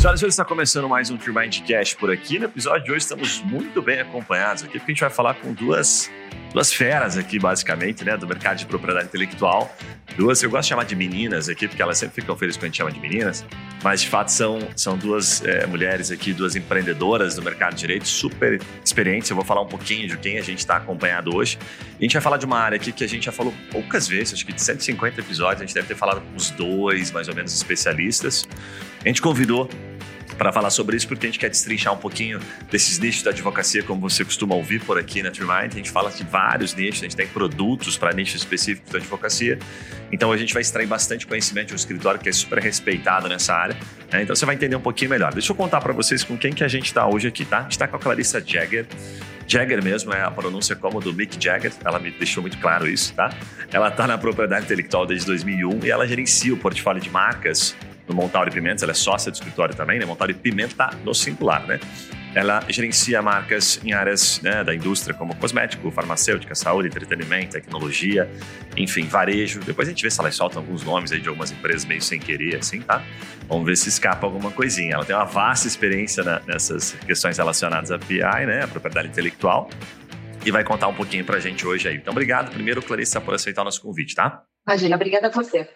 Senhoras e senhores, está começando mais um TreeMindCast por aqui. No episódio de hoje estamos muito bem acompanhados aqui, porque a gente vai falar com duas feras aqui, basicamente, né, do mercado de propriedade intelectual. Eu gosto de chamar de meninas aqui, porque elas sempre ficam felizes quando a gente chama de meninas, mas de fato são duas mulheres aqui, duas empreendedoras do mercado de direito, super experientes. Eu vou falar um pouquinho de quem a gente está acompanhado hoje. E a gente vai falar de uma área aqui que a gente já falou poucas vezes, acho que de 150 episódios, a gente deve ter falado com os dois, mais ou menos, especialistas. A gente convidou para falar sobre isso, porque a gente quer destrinchar um pouquinho desses nichos da advocacia, como você costuma ouvir por aqui na TreeMind. A gente fala de vários nichos, a gente tem produtos para nichos específicos da advocacia. Então a gente vai extrair bastante conhecimento de um escritório que é super respeitado nessa área, né? Então você vai entender um pouquinho melhor. Deixa eu contar para vocês com quem que a gente está hoje aqui, tá? A gente está com a Clarissa Jagger. Jagger mesmo é a pronúncia como do Mick Jagger, ela me deixou muito claro isso, tá? Ela está na propriedade intelectual desde 2001 e ela gerencia o portfólio de marcas no Montauri Pimentas. Ela é sócia do escritório também, né? Montauri Pimenta no singular, né? Ela gerencia marcas em áreas, né, da indústria como cosmético, farmacêutica, saúde, entretenimento, tecnologia, enfim, varejo. Depois a gente vê se ela solta alguns nomes aí de algumas empresas meio sem querer, assim, tá? Vamos ver se escapa alguma coisinha. Ela tem uma vasta experiência nessas questões relacionadas a PI, né, a propriedade intelectual, e vai contar um pouquinho pra gente hoje aí. Então, obrigado primeiro, Clarissa, por aceitar o nosso convite, tá? Imagina, obrigada a você.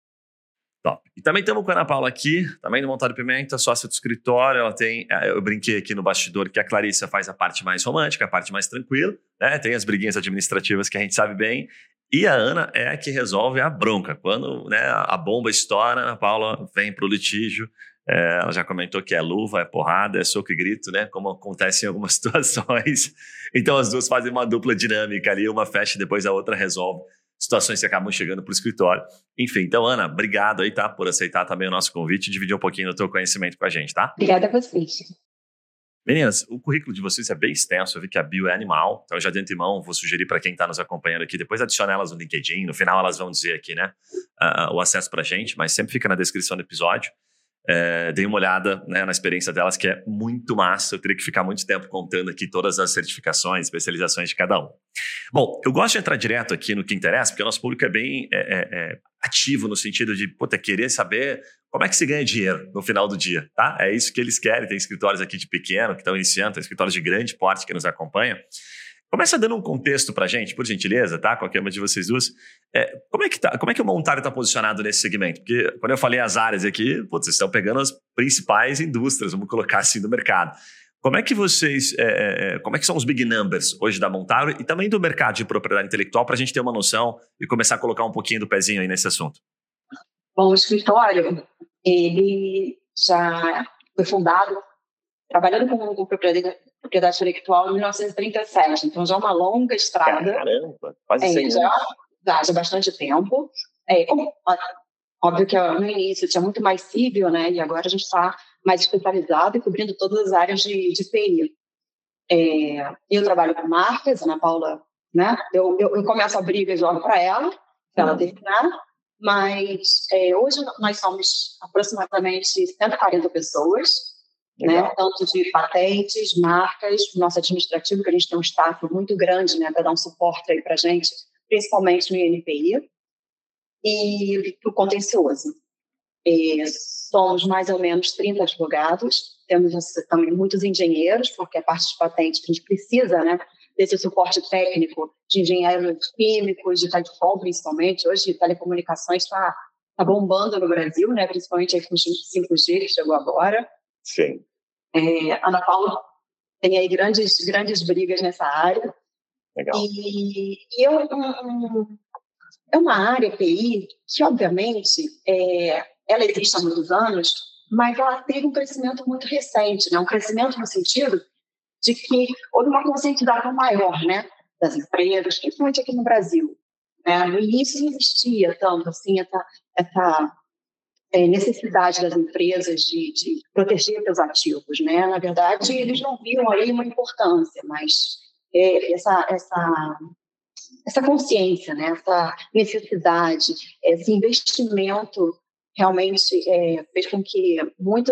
Top. E também estamos com a Ana Paula aqui, também do Montauri Pimenta, sócia do escritório. Ela tem, eu brinquei aqui no bastidor que a Clarissa faz a parte mais romântica, a parte mais tranquila, né? Tem as briguinhas administrativas que a gente sabe bem. E a Ana é a que resolve a bronca. Quando, né, a bomba estoura, a Ana Paula vem para o litígio. Ela já comentou que é luva, é porrada, é soco e grito, né? Como acontece em algumas situações. Então as duas fazem uma dupla dinâmica ali, uma fecha e depois a outra resolve situações que acabam chegando para o escritório. Enfim, então, Ana, obrigado aí, tá? Por aceitar também o nosso convite e dividir um pouquinho do teu conhecimento com a gente, tá? Obrigada a vocês. Meninas, o currículo de vocês é bem extenso, eu vi que a bio é animal, então já de antemão vou sugerir para quem está nos acompanhando aqui, depois adicione elas no LinkedIn, no final elas vão dizer aqui, né, o acesso para a gente, mas sempre fica na descrição do episódio. Dei uma olhada, né, na experiência delas, que é muito massa. Eu teria que ficar muito tempo contando aqui todas as certificações, especializações de cada um. Bom, eu gosto de entrar direto aqui no que interessa, porque o nosso público é bem ativo no sentido de querer saber como é que se ganha dinheiro no final do dia, tá? É isso que eles querem. Tem escritórios aqui de pequeno que estão iniciando, tem escritórios de grande porte que nos acompanham. Começa dando um contexto pra gente, por gentileza, tá? Qualquer uma de vocês duas. Como é que o Montauri está posicionado nesse segmento? Porque quando eu falei as áreas aqui, vocês estão pegando as principais indústrias, vamos colocar assim, do mercado. Como é que vocês, como é que são os big numbers hoje da Montauri e também do mercado de propriedade intelectual, para a gente ter uma noção e começar a colocar um pouquinho do pezinho aí nesse assunto? Bom, o escritório, ele já foi fundado trabalhando com propriedade intelectual em 1937, então já é uma longa estrada. Caramba, quase 100 anos. Já há bastante tempo. Óbvio que no início tinha muito mais civil, né? E agora a gente está mais especializado e cobrindo todas as áreas de TI. Eu trabalho com marcas, a Ana Paula, né? Eu começo a briga e jogo para ela terminar, mas hoje nós somos aproximadamente 140 pessoas. Né, tanto de patentes, marcas, nosso administrativo, que a gente tem um staff muito grande, né, para dar um suporte aí para a gente, principalmente no INPI, e o contencioso. Somos mais ou menos 30 advogados, temos também muitos engenheiros, porque a parte de patentes a gente precisa, né, desse suporte técnico de engenheiros químicos, de telecom, principalmente. Hoje, telecomunicações está bombando no Brasil, né, principalmente aí com o 5G que chegou agora. Sim. A Ana Paula tem aí grandes brigas nessa área. Legal. E é uma área PI que, obviamente, ela existe há muitos anos, mas ela teve um crescimento muito recente, né? Um crescimento no sentido de que houve uma conscientização maior, né, das empresas, principalmente aqui no Brasil. No início não existia tanto assim, essa necessidade das empresas de proteger seus ativos, né? Na verdade, eles não viam aí uma importância, mas essa consciência, né? Essa necessidade, esse investimento realmente fez com que muito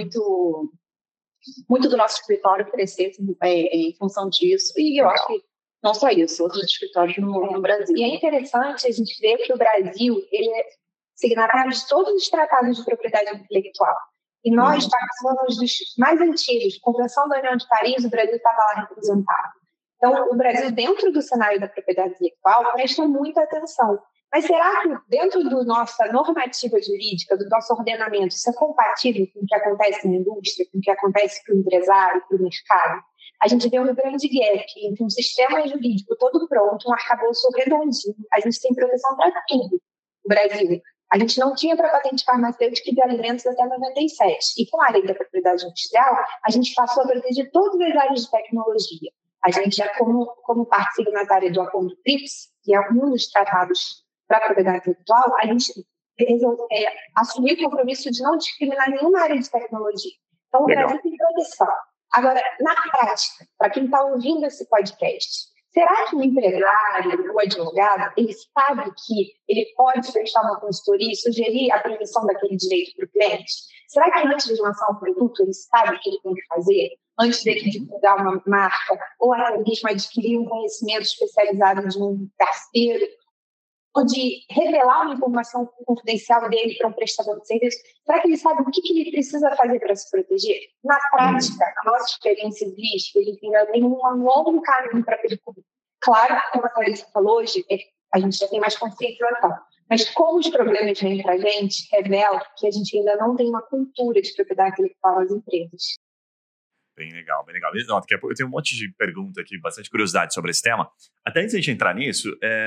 do nosso escritório crescesse em função disso. E eu acho que não só isso, outros escritórios no Brasil. E é interessante a gente ver que o Brasil, ele é signatário de todos os tratados de propriedade intelectual. E nós participamos dos mais antigos. Convenção da União de Paris, o Brasil estava lá representado. Então, o Brasil, dentro do cenário da propriedade intelectual, presta muita atenção. Mas será que dentro da nossa normativa jurídica, do nosso ordenamento, isso é compatível com o que acontece na indústria, com o que acontece para o empresário, para o mercado? A gente vê um grande gap entre um sistema jurídico todo pronto, um arcabouço redondinho. A gente tem proteção para tudo no Brasil. A gente não tinha para patente farmacêutica e de alimentos até 97. E com a lei da propriedade industrial, a gente passou a proteger todas as áreas de tecnologia. A gente, já como parte signatária do Acordo TRIPS, que é um dos tratados para a propriedade intelectual, a gente assumiu o compromisso de não discriminar nenhuma área de tecnologia. Então, o Brasil tem proteção. Agora, na prática, para quem está ouvindo esse podcast, será que o empresário, o advogado, ele sabe que ele pode prestar uma consultoria e sugerir a prevenção daquele direito para o cliente? Será que antes de lançar um produto, ele sabe o que ele tem que fazer? Antes de divulgar uma marca, ou até mesmo adquirir um conhecimento especializado de um parceiro, ou de revelar uma informação confidencial dele para um prestador de serviço, será que ele sabe o que ele precisa fazer para se proteger? Na prática, a nossa experiência diz que ele ainda tem um longo caminho para percorrer. Claro, como a Clarissa falou hoje, a gente já tem mais conscientização, mas como os problemas vêm para a gente, revela que a gente ainda não tem uma cultura de propriedade intelectual nas empresas. Bem legal, bem legal. Não, daqui a pouco eu tenho um monte de pergunta aqui, bastante curiosidade sobre esse tema. Até antes de a gente entrar nisso,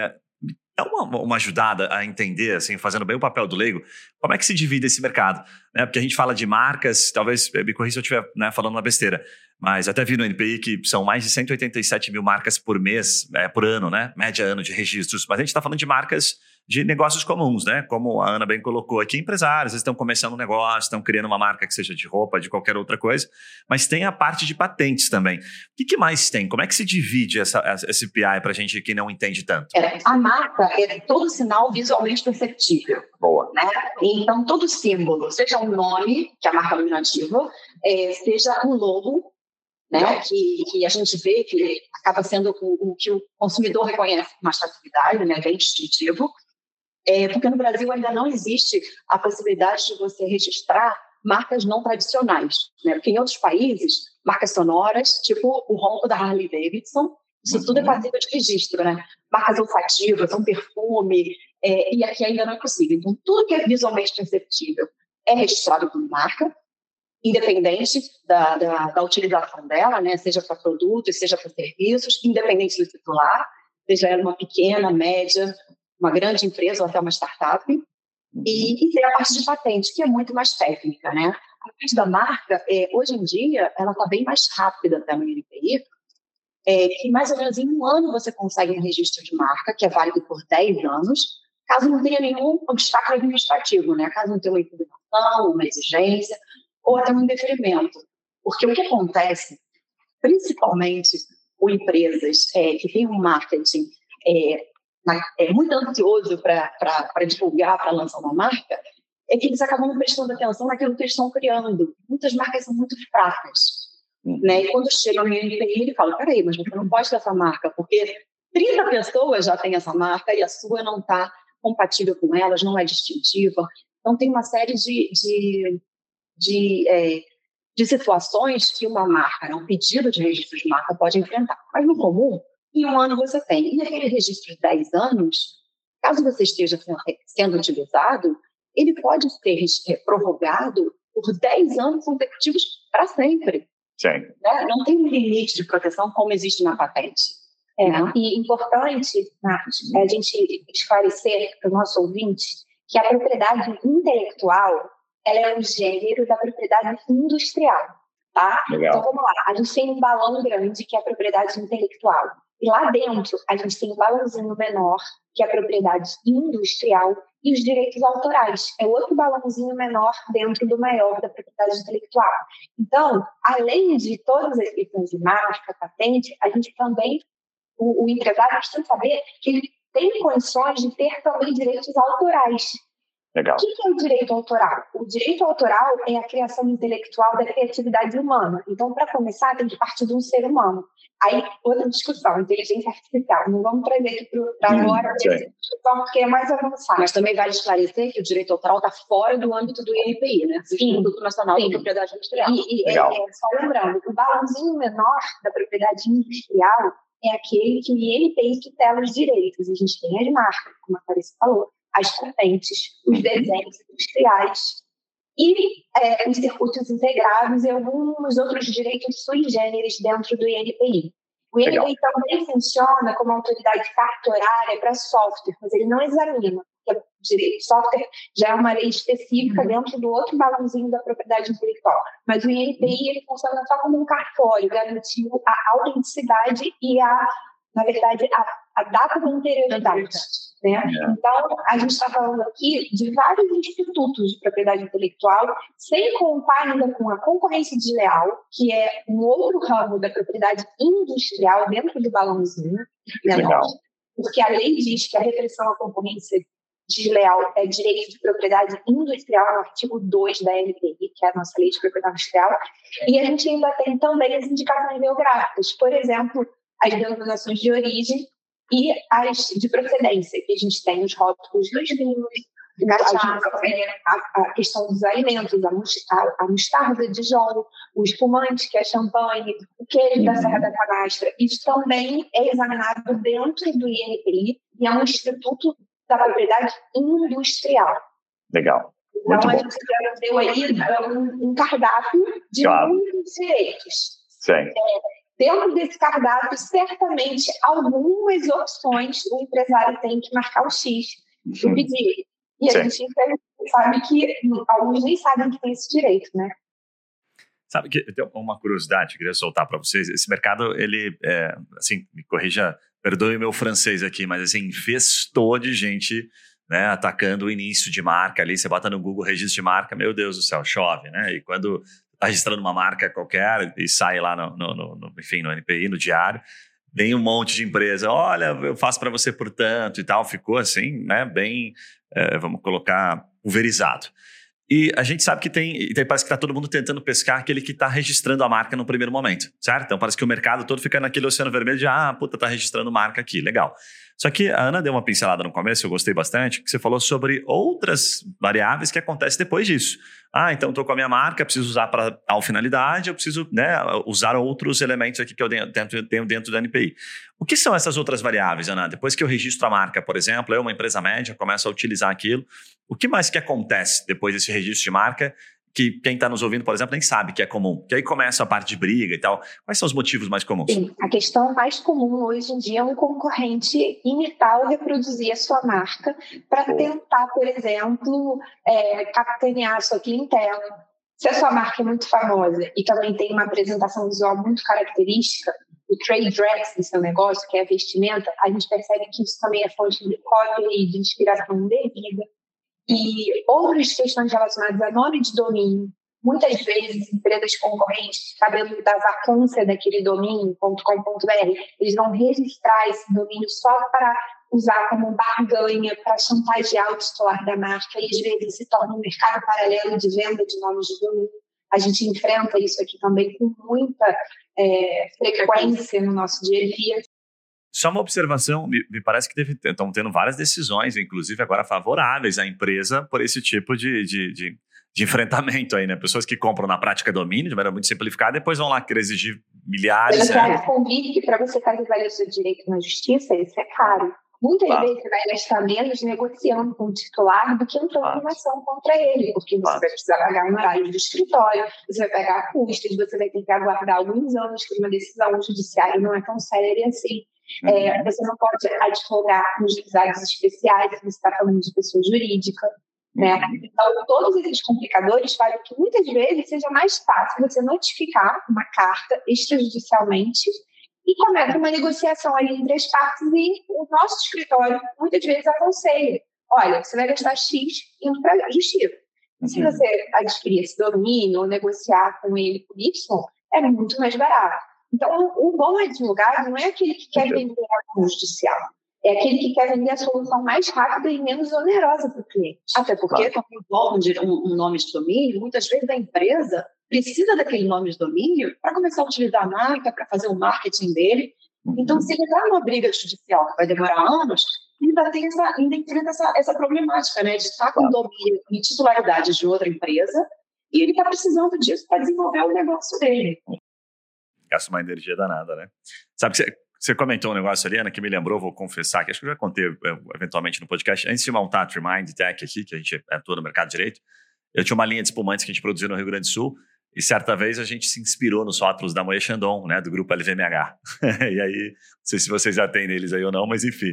dá uma ajudada a entender, assim, fazendo bem o papel do leigo, como é que se divide esse mercado, né? Porque a gente fala de marcas, talvez me corrija se eu estiver, né, falando uma besteira, mas até vi no NPI que são mais de 187 mil marcas por mês, por ano, né? Média ano de registros. Mas a gente está falando de marcas de negócios comuns, né? Como a Ana bem colocou aqui, empresários, eles estão começando um negócio, estão criando uma marca que seja de roupa, de qualquer outra coisa, mas tem a parte de patentes também. O que mais tem? Como é que se divide esse PI para a gente que não entende tanto? A marca é todo sinal visualmente perceptível. Boa. Né? Então, todo símbolo, seja um nome, que é a marca nominativa, seja um logo, né, que a gente vê que acaba sendo o que o consumidor reconhece com mais facilidade, né, bem distintivo, porque no Brasil ainda não existe a possibilidade de você registrar marcas não tradicionais, né, porque em outros países, marcas sonoras, tipo o ronco da Harley Davidson, isso tudo é passível de registro, né, marcas olfativas, um perfume, e aqui ainda não é possível. Então, tudo que é visualmente perceptível é registrado como marca, independente da utilização dela, né? Seja para produtos, seja para serviços, independente do titular, seja ela uma pequena, média, uma grande empresa ou até uma startup, e tem a parte de patente, que é muito mais técnica, né? A parte da marca, hoje em dia, ela está bem mais rápida até no INPI, que mais ou menos em um ano você consegue um registro de marca, que é válido por 10 anos, caso não tenha nenhum obstáculo administrativo, né? Caso não tenha uma impugnação, uma exigência, ou até um indeferimento. Porque o que acontece, principalmente com empresas que têm um marketing muito ansioso para divulgar, para lançar uma marca, é que eles acabam não prestando atenção naquilo que eles estão criando. Muitas marcas são muito fracas. Né? E quando chegam no INPI, ele fala, peraí, mas você não pode ter essa marca, porque 30 pessoas já têm essa marca e a sua não está compatível com elas, não é distintiva. Então, tem uma série de situações que uma marca, um pedido de registro de marca pode enfrentar. Mas no comum, em um ano você tem. E aquele registro de 10 anos, caso você esteja sendo utilizado, ele pode ser prorrogado por 10 anos consecutivos para sempre. Sim. Né? Não tem um limite de proteção como existe na patente. E importante, Nath, é a gente esclarecer para o nosso ouvinte que a propriedade intelectual ela é um gênero da propriedade industrial, tá? Legal. Então, vamos lá. A gente tem um balão grande, que é a propriedade intelectual. E lá dentro, a gente tem um balãozinho menor, que é a propriedade industrial, e os direitos autorais. É outro balãozinho menor dentro do maior da propriedade intelectual. Então, além de todas as questões de marca, patente, a gente também, o empresário precisa saber que ele tem condições de ter também direitos autorais. Legal. O que é o direito autoral? O direito autoral é a criação intelectual da criatividade humana. Então, para começar, tem que partir de um ser humano. Aí, outra discussão, inteligência artificial. Não vamos trazer aqui para agora essa discussão, porque é mais avançada. Mas também vale esclarecer que o direito autoral está fora do âmbito do INPI, né? Do Instituto Nacional de Propriedade Industrial. Só lembrando, o balãozinho menor da propriedade industrial é aquele que o INPI tutela os direitos. A gente tem as marcas, como a Clarice falou, as patentes, os desenhos industriais e os circuitos integrados e alguns outros direitos sui generis dentro do INPI. O INPI também funciona como autoridade cartorária para software, mas ele não examina. Porque direito de software já é uma lei específica dentro do outro balãozinho da propriedade intelectual. Mas o INPI ele funciona só como um cartório, garantindo a autenticidade e na verdade, a data da interioridade. Né? Então, a gente está falando aqui de vários institutos de propriedade intelectual, sem contar ainda com a concorrência desleal, que é um outro ramo da propriedade industrial dentro do balãozinho. Né? Porque a lei diz que a repressão à concorrência desleal é direito de propriedade industrial, no artigo 2 da LPI, que é a nossa lei de propriedade industrial. E a gente ainda tem também as indicações geográficas, por exemplo, as denominações de origem e as de procedência, que a gente tem os rótulos dos vinhos, a questão dos alimentos, a mostarda de Dijon, o espumante, que é champanhe, o queijo da Serra da Canastra. Isso também é examinado dentro do INPI e é um instituto da propriedade industrial. Legal. Então, a gente já deu aí um cardápio de muitos direitos. Sim. Dentro desse cardápio, certamente, algumas opções o empresário tem que marcar o X do pedido. E a gente sabe que alguns nem sabem que tem esse direito, né? Sabe que tem uma curiosidade que eu queria soltar para vocês. Esse mercado, ele, assim, me corrija, perdoe o meu francês aqui, mas assim, infestou de gente, né, atacando o início de marca ali. Você bota no Google registro de marca, meu Deus do céu, chove, né? E quando está registrando uma marca qualquer e sai lá enfim, no NPI, no diário, vem um monte de empresa, olha, eu faço para você por tanto e tal. Ficou assim, né, bem, vamos colocar, pulverizado. E a gente sabe que parece que está todo mundo tentando pescar aquele que está registrando a marca no primeiro momento, certo? Então parece que o mercado todo fica naquele oceano vermelho de, tá registrando marca aqui, legal. Só que a Ana deu uma pincelada no começo, eu gostei bastante, que você falou sobre outras variáveis que acontecem depois disso. Então estou com a minha marca, preciso usar para tal finalidade, eu preciso, né, usar outros elementos aqui que eu tenho dentro do NPI. O que são essas outras variáveis, Ana? Depois que eu registro a marca, por exemplo, eu, uma empresa média, começo a utilizar aquilo, o que mais que acontece depois desse registro de marca que quem está nos ouvindo, por exemplo, nem sabe que é comum? Que aí começa a parte de briga e tal. Quais são os motivos mais comuns? Sim, a questão mais comum hoje em dia é um concorrente imitar ou reproduzir a sua marca para tentar, por exemplo, capitanear a sua clientela. Se a sua marca é muito famosa e também tem uma apresentação visual muito característica, o trade dress do seu negócio, que é a vestimenta, a gente percebe que isso também é fonte de cópia e de inspiração indevida. E outras questões relacionadas a nome de domínio. Muitas vezes, empresas concorrentes, sabendo da vacância daquele domínio, .com.br, eles vão registrar esse domínio só para usar como barganha, para chantagear o titular da marca, e às vezes se torna um mercado paralelo de venda de nomes de domínio. A gente enfrenta isso aqui também com muita frequência no nosso dia a dia. Só uma observação, me parece que estão tendo várias decisões, inclusive agora favoráveis à empresa por esse tipo de enfrentamento aí, né? Pessoas que compram na prática domínio, de maneira muito simplificada, depois vão lá querer exigir milhares. Você convide que para você fazer valer o seu direito na justiça, isso é caro. Muitas vezes você vai gastar menos negociando com o titular do que entrando numa ação contra ele, porque você vai precisar pagar um horário do escritório, você vai pagar custos, você vai ter que aguardar alguns anos, porque uma decisão judiciária não é tão séria assim. Você não pode advogar nos juizados especiais se você está falando de pessoa jurídica, né? Então, todos esses complicadores fazem que muitas vezes seja mais fácil você notificar uma carta extrajudicialmente e começa uma negociação ali entre as partes, e o nosso escritório muitas vezes aconselha: olha, você vai gastar X indo para a justiça. Se você adquirir esse domínio ou negociar com ele por Y, é muito mais barato. Então, o bom advogado não é aquele que quer vender a judicial. é aquele que quer vender a solução mais rápida e menos onerosa para o cliente. Até porque, quando envolve um nome de domínio, muitas vezes a empresa precisa daquele nome de domínio para começar a utilizar a marca, para fazer o marketing dele. Então, se ele entrar numa briga judicial que vai demorar anos, ele vai ter ainda enfrenta essa problemática, né, de estar com domínio e titularidade de outra empresa, e ele está precisando disso para desenvolver o negócio dele. Gasta uma energia danada, né? Sabe que você comentou um negócio ali, Ana, que me lembrou, vou confessar, que acho que eu já contei eventualmente no podcast, antes de montar a Trimind Tech aqui, que a gente atua no mercado de direito, eu tinha uma linha de espumantes que a gente produziu no Rio Grande do Sul, e certa vez a gente se inspirou nos rótulos da Moët Chandon, né, do grupo LVMH. E aí, não sei se vocês já têm neles aí ou não, mas enfim.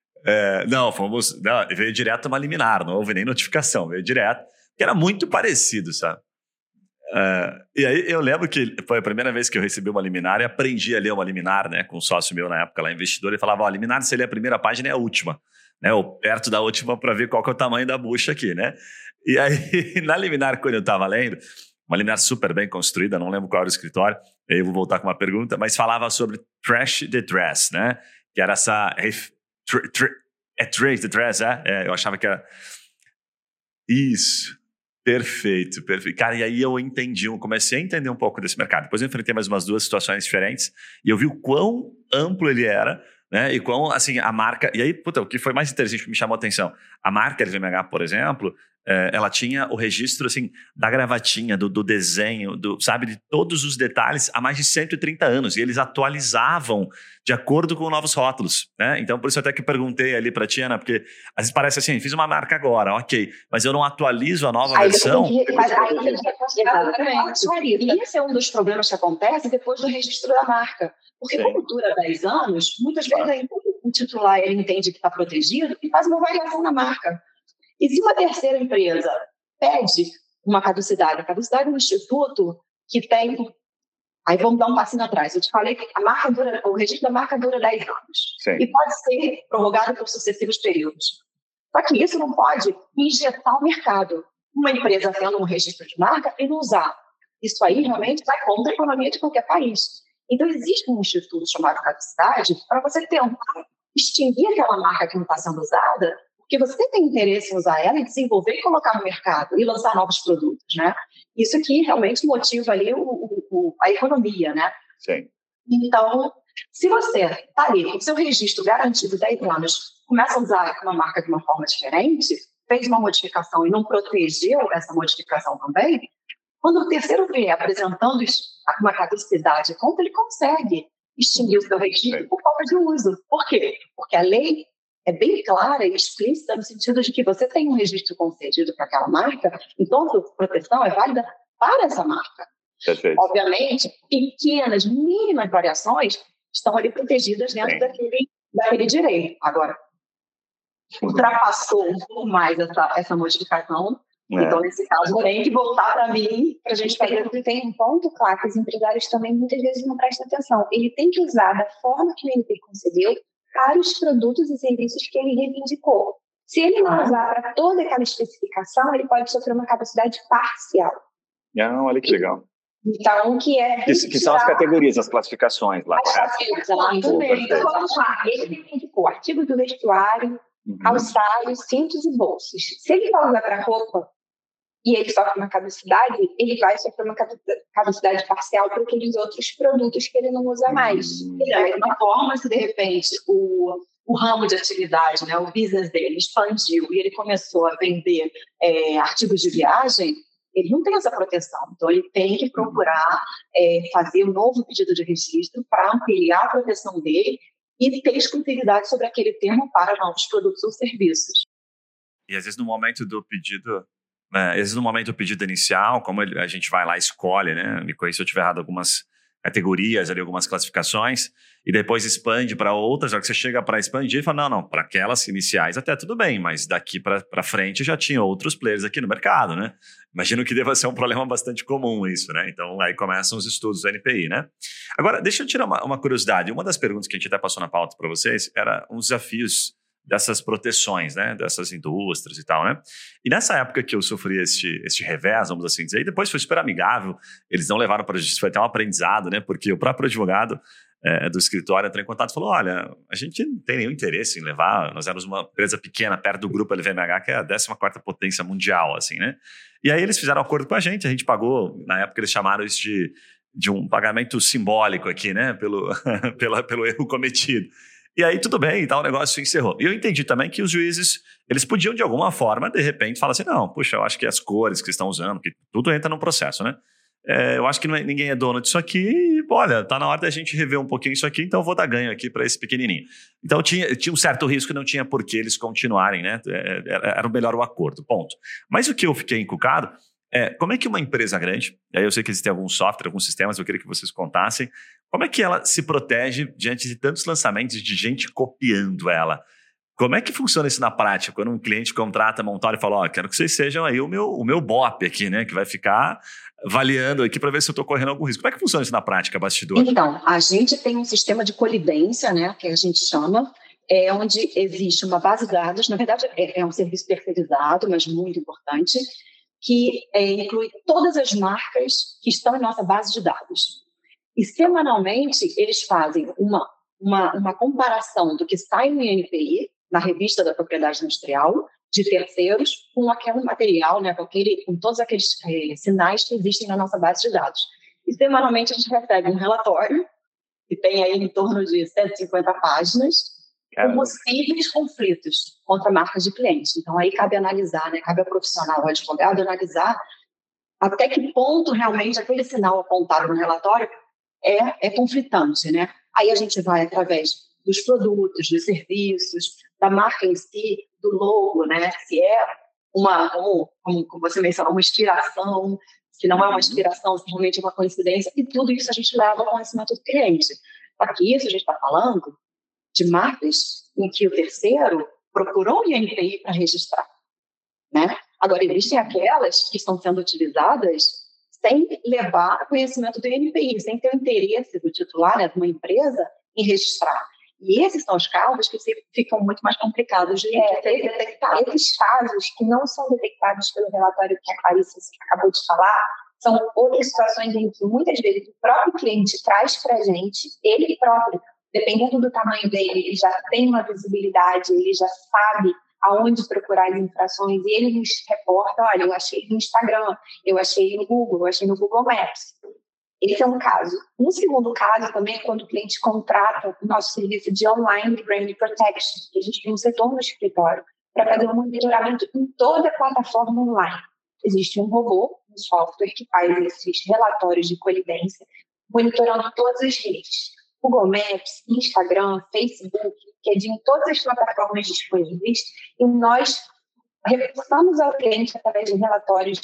Veio direto uma liminar, não houve nem notificação, veio direto, que era muito parecido, sabe? E aí eu lembro que foi a primeira vez que eu recebi uma liminar e aprendi a ler uma liminar, né, com um sócio meu na época lá, investidor, e falava, liminar, se ler a primeira página é a última, né, ou perto da última para ver qual que é o tamanho da bucha aqui, né? E aí, na liminar, quando eu estava lendo, uma liminar super bem construída, não lembro qual era o escritório, aí eu vou voltar com uma pergunta, mas falava sobre trash the dress, né, que era essa... trash the dress, eu achava que era... Isso... Perfeito. Cara, e aí eu comecei a entender um pouco desse mercado. Depois eu enfrentei mais umas 2 situações diferentes e eu vi o quão amplo ele era, né? E quão, assim, a marca... E aí, o que foi mais interessante que me chamou a atenção, a marca LVMH, por exemplo, ela tinha o registro, assim, da gravatinha, do desenho, sabe, de todos os detalhes há mais de 130 anos. E eles atualizavam de acordo com novos rótulos, né? Então, por isso até que eu perguntei ali pra Tia, Ana, porque às vezes parece assim, fiz uma marca agora, ok, mas eu não atualizo a nova versão. Exatamente. E esse é um dos problemas que acontece depois do registro da marca. Porque como dura 10 anos, muitas vezes o titular ele entende que está protegido e faz uma variação na marca. E se uma terceira empresa pede uma caducidade, a caducidade é um instituto que tem... Aí vamos dar um passinho atrás. Eu te falei que o registro da marca dura 10 anos. Sim. E pode ser prorrogado por sucessivos períodos. Só que isso não pode injetar o mercado. Uma empresa tendo um registro de marca e não usar. Isso aí realmente vai contra a economia de qualquer país. Então, existe um instituto chamado caducidade para você tentar extinguir aquela marca que não está sendo usada, porque você tem interesse em usar ela e desenvolver e colocar no mercado e lançar novos produtos, né? Isso aqui realmente motiva ali a economia, né? Sim. Então, se você está ali com o seu registro garantido 10 anos, começa a usar uma marca de uma forma diferente, fez uma modificação e não protegeu essa modificação também, quando o terceiro vier apresentando uma caducidade contra, ele consegue extinguir o seu registro por falta de uso. Por quê? Porque a lei é bem clara e explícita no sentido de que você tem um registro concedido para aquela marca, então a sua proteção é válida para essa marca. Perfeito. Obviamente, pequenas, mínimas variações estão ali protegidas dentro daquele direito. Agora, ultrapassou um pouco mais essa modificação, então nesse caso tem que voltar para mim para a gente fazer. Tem um ponto claro que os empresários também muitas vezes não prestam atenção. Ele tem que usar da forma que o MP concedeu para os produtos e serviços que ele reivindicou. Se ele não usar para toda aquela especificação, ele pode sofrer uma caducidade parcial. Olha que legal. Então, que são as categorias, as classificações lá. Então, vamos lá. Ele reivindicou artigos do vestuário, calçados, cintos e bolsos. Se ele for usar para roupa e ele sofre uma caducidade, ele vai sofrer uma caducidade parcial para aqueles outros produtos que ele não usa mais. E da mesma forma, se de repente o ramo de atividade, né, o business dele expandiu e ele começou a vender artigos de viagem, ele não tem essa proteção. Então, ele tem que procurar fazer um novo pedido de registro para ampliar a proteção dele e ter exclusividade sobre aquele termo para novos produtos ou serviços. E às vezes no momento do pedido... às vezes no momento do pedido inicial, como a gente vai lá e escolhe, né? Me corrija se eu tiver errado, algumas categorias, ali, algumas classificações, e depois expande para outras. Na hora que você chega para expandir, fala, não, para aquelas iniciais até tudo bem, mas daqui para frente já tinha outros players aqui no mercado, né? Imagino que deva ser um problema bastante comum isso, né? Então aí começam os estudos do NPI, né? Agora, deixa eu tirar uma curiosidade. Uma das perguntas que a gente até passou na pauta para vocês era uns desafios dessas proteções, né, dessas indústrias e tal, né? E nessa época que eu sofri este revés, vamos assim dizer, e depois foi super amigável, eles não levaram para a justiça, foi até um aprendizado, né, porque o próprio advogado do escritório entrou em contato e falou, olha, a gente não tem nenhum interesse em levar, nós éramos uma empresa pequena perto do grupo LVMH, que é a 14ª potência mundial, assim, né? E aí eles fizeram um acordo com a gente pagou, na época eles chamaram isso de um pagamento simbólico aqui, né? Pelo erro cometido. E aí tudo bem, e tal, o negócio se encerrou. E eu entendi também que os juízes, eles podiam de alguma forma, de repente, falar assim, não, puxa, eu acho que as cores que estão usando, que tudo entra no processo, né? Eu acho que ninguém é dono disso aqui e, olha, tá na hora da gente rever um pouquinho isso aqui, então eu vou dar ganho aqui para esse pequenininho. Então tinha um certo risco e não tinha por que eles continuarem, né? Era melhor o acordo, ponto. Mas o que eu fiquei encucado como é que uma empresa grande, aí eu sei que existem alguns softwares, alguns sistemas, eu queria que vocês contassem, como é que ela se protege diante de tantos lançamentos de gente copiando ela? Como é que funciona isso na prática? Quando um cliente contrata a Montauro e fala, quero que vocês sejam aí o meu BOP aqui, né? Que vai ficar avaliando aqui para ver se eu estou correndo algum risco. Como é que funciona isso na prática, bastidor? Então, a gente tem um sistema de colidência, né? Que a gente chama, onde existe uma base de dados, na verdade é um serviço terceirizado, mas muito importante, que inclui todas as marcas que estão em nossa base de dados. E semanalmente eles fazem uma comparação do que sai no INPI, na revista da propriedade industrial, de terceiros, com aquele material, né, com todos aqueles sinais que existem na nossa base de dados. E semanalmente a gente recebe um relatório, que tem aí em torno de 150 páginas, com possíveis conflitos contra marcas de clientes. Então aí cabe analisar, né, cabe ao profissional, ao advogado, analisar até que ponto realmente aquele sinal apontado no relatório é conflitante, né? Aí a gente vai através dos produtos, dos serviços, da marca em si, do logo, né? Se é como você mencionou, uma inspiração, se não é uma inspiração, se realmente é uma coincidência, e tudo isso a gente leva ao conhecimento do cliente. Aqui, isso a gente está falando de marcas em que o terceiro procurou o INPI para registrar, né? Agora, existem aquelas que estão sendo utilizadas sem levar conhecimento do INPI, sem ter o interesse do titular, né, de uma empresa em registrar. E esses são os casos que ficam muito mais complicados de detectar. Esses casos que não são detectados pelo relatório que a Clarice acabou de falar, são outras situações em que muitas vezes o próprio cliente traz para a gente, ele próprio, dependendo do tamanho dele, ele já tem uma visibilidade, ele já sabe aonde procurar as infrações, e ele nos reporta, olha, eu achei no Instagram, eu achei no Google, eu achei no Google Maps. Esse é um caso. Um segundo caso também é quando o cliente contrata o nosso serviço de online brand protection, que a gente tem um setor no escritório, para fazer um monitoramento em toda a plataforma online. Existe um robô, um software que faz esses relatórios de colidência, monitorando todas as redes. Google Maps, Instagram, Facebook, que é de em todas as plataformas disponíveis, e nós reportamos ao cliente através de relatórios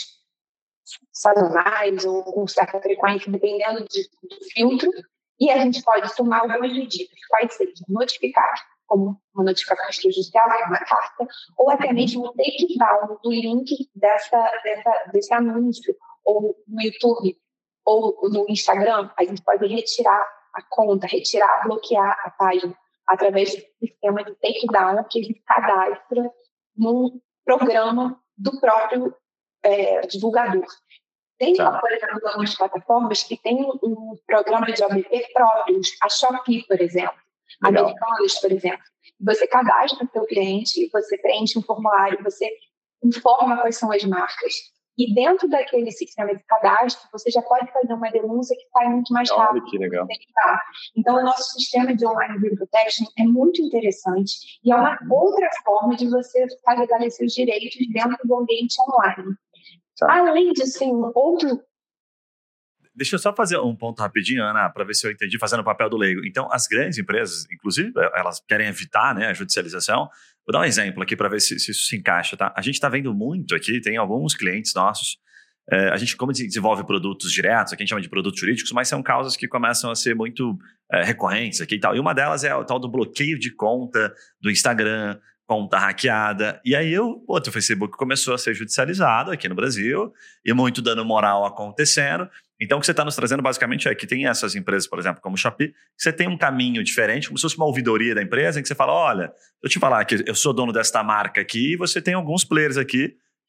sazonais ou com certa frequência, dependendo do filtro, e a gente pode tomar algumas medidas, pode ser notificar, como uma notificação extrajudicial, uma carta, ou até mesmo o take down do link desse anúncio, ou no YouTube, ou no Instagram, a gente pode retirar a conta, bloquear a página através do sistema de take down que a gente cadastra num programa do próprio divulgador. Tem, por exemplo, algumas plataformas que têm um programa de OBP próprios, a Shopee, por exemplo, a Americanas, por exemplo. Você cadastra o seu cliente, você preenche um formulário, você informa quais são as marcas. E dentro daquele sistema de cadastro, você já pode fazer uma denúncia que sai muito mais rápido. Que legal. Então, o nosso sistema de online brand protection é muito interessante e é uma outra forma de você carregar seus direitos dentro do ambiente online. Além disso, tem um outro... Deixa eu só fazer um ponto rapidinho, Ana, para ver se eu entendi, fazendo o papel do leigo. Então, as grandes empresas, inclusive, elas querem evitar, né, a judicialização. Vou dar um exemplo aqui para ver se isso se encaixa, tá? A gente está vendo muito aqui, tem alguns clientes nossos, a gente, como desenvolve produtos diretos, aqui a gente chama de produtos jurídicos, mas são causas que começam a ser muito recorrentes aqui e tal. E uma delas é o tal do bloqueio de conta do Instagram, conta hackeada. E aí o Facebook começou a ser judicializado aqui no Brasil e muito dano moral acontecendo. Então, o que você está nos trazendo basicamente é que tem essas empresas, por exemplo, como o Shopee, que você tem um caminho diferente, como se fosse uma ouvidoria da empresa, em que você fala, olha, eu te falar que eu sou dono desta marca aqui e você tem alguns players aqui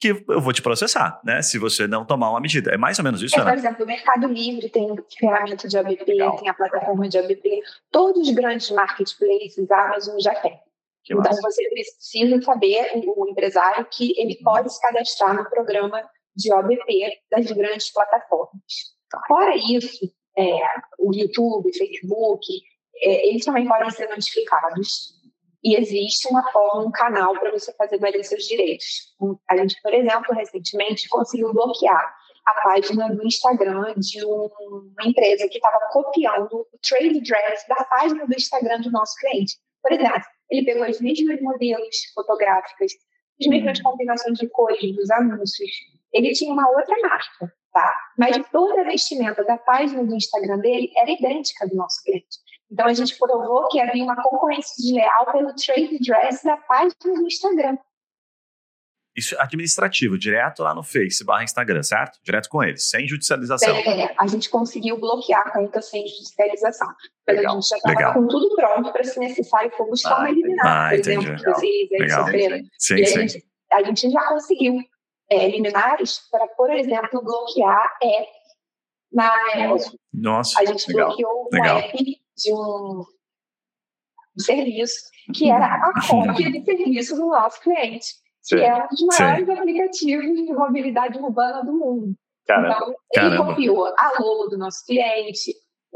que eu vou te processar, né? Se você não tomar uma medida. É mais ou menos isso, Ana? Por exemplo, o Mercado Livre tem ferramenta de OBP, Legal. tem a plataforma de OBP. Todos os grandes marketplaces, a Amazon já tem. Que então, massa. você precisa saber, o empresário, que ele pode se cadastrar no programa de OBP das grandes plataformas. Fora isso, o YouTube, o Facebook, eles também podem ser notificados. E existe uma forma, um canal para você fazer valer seus direitos. A gente, por exemplo, recentemente conseguiu bloquear a página do Instagram de uma empresa que estava copiando o trade dress da página do Instagram do nosso cliente. Por exemplo, ele pegou as mesmas modelos fotográficas, as mesmas combinações de cores dos anúncios. Ele tinha uma outra marca, tá? Mas toda a vestimenta da página do Instagram dele era idêntica do nosso cliente. Então, a gente provou que havia uma concorrência desleal pelo trade dress da página do Instagram. Isso é administrativo, direto lá no Face/Instagram, certo? Direto com eles, sem judicialização. A gente conseguiu bloquear a conta sem judicialização. Mas Legal, a gente já estava com tudo pronto para, se necessário, for buscar uma liminar, por exemplo, que eles sofreram. Sim. A gente já conseguiu liminares para, por exemplo, bloquear na Nossa, a gente bloqueou um app de um serviço que era a cópia de serviço do nosso cliente, que é um dos maiores aplicativos de mobilidade urbana do mundo. Então, ele copiou a logo do nosso cliente,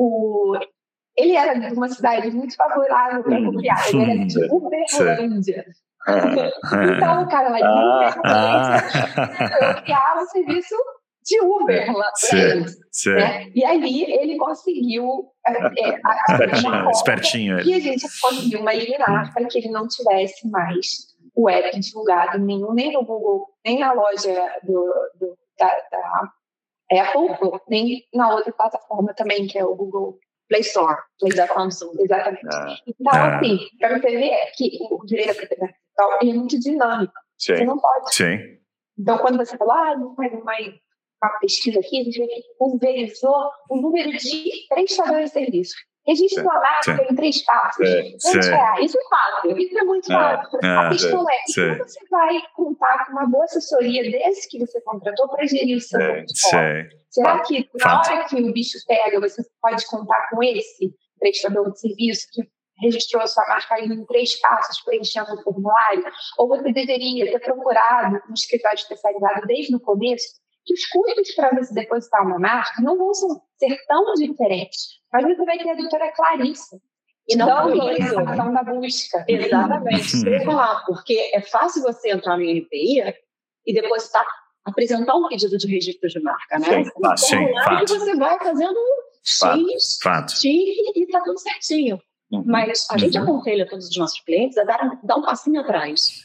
ele era de uma cidade muito favorável para copiar, ele era de Uberlândia. Então, o cara lá de Uberlândia copiava o serviço de Uber lá para eles. Né? E ali ele conseguiu espertinho e a gente conseguiu uma liminar para que ele não tivesse mais o app divulgado nenhum, nem no Google, nem na loja da Apple, nem na outra plataforma também, que é o Google Play Store, da Samsung, exatamente. Então, assim, para você ver que o direito da propriedade intelectual é muito dinâmico. Você não pode. Então, quando você fala, não faz uma pesquisa aqui, a gente vê que pulverizou o número de prestadores de serviço. Registro uma marca em 3 passos. Isso é fácil, isso é muito fácil. A questão como você vai contar com uma boa assessoria desse que você contratou para gerir o seu portfólio? Será que na hora que o bicho pega, você pode contar com esse prestador de serviço que registrou a sua marca aí em 3 passos, preenchendo o formulário? Ou você deveria ter procurado um escritório especializado desde o começo? Que os custos para você depositar uma marca não vão ser tão diferentes, mas você vai ter a doutora Clarissa. E não a orientação da busca. Exatamente. Eu vou falar, porque é fácil você entrar no INPI e depositar, apresentar um pedido de registro de marca, né? Fato. E você vai fazendo X e está tudo certinho. Mas a gente aconselha todos os nossos clientes a dar um passinho atrás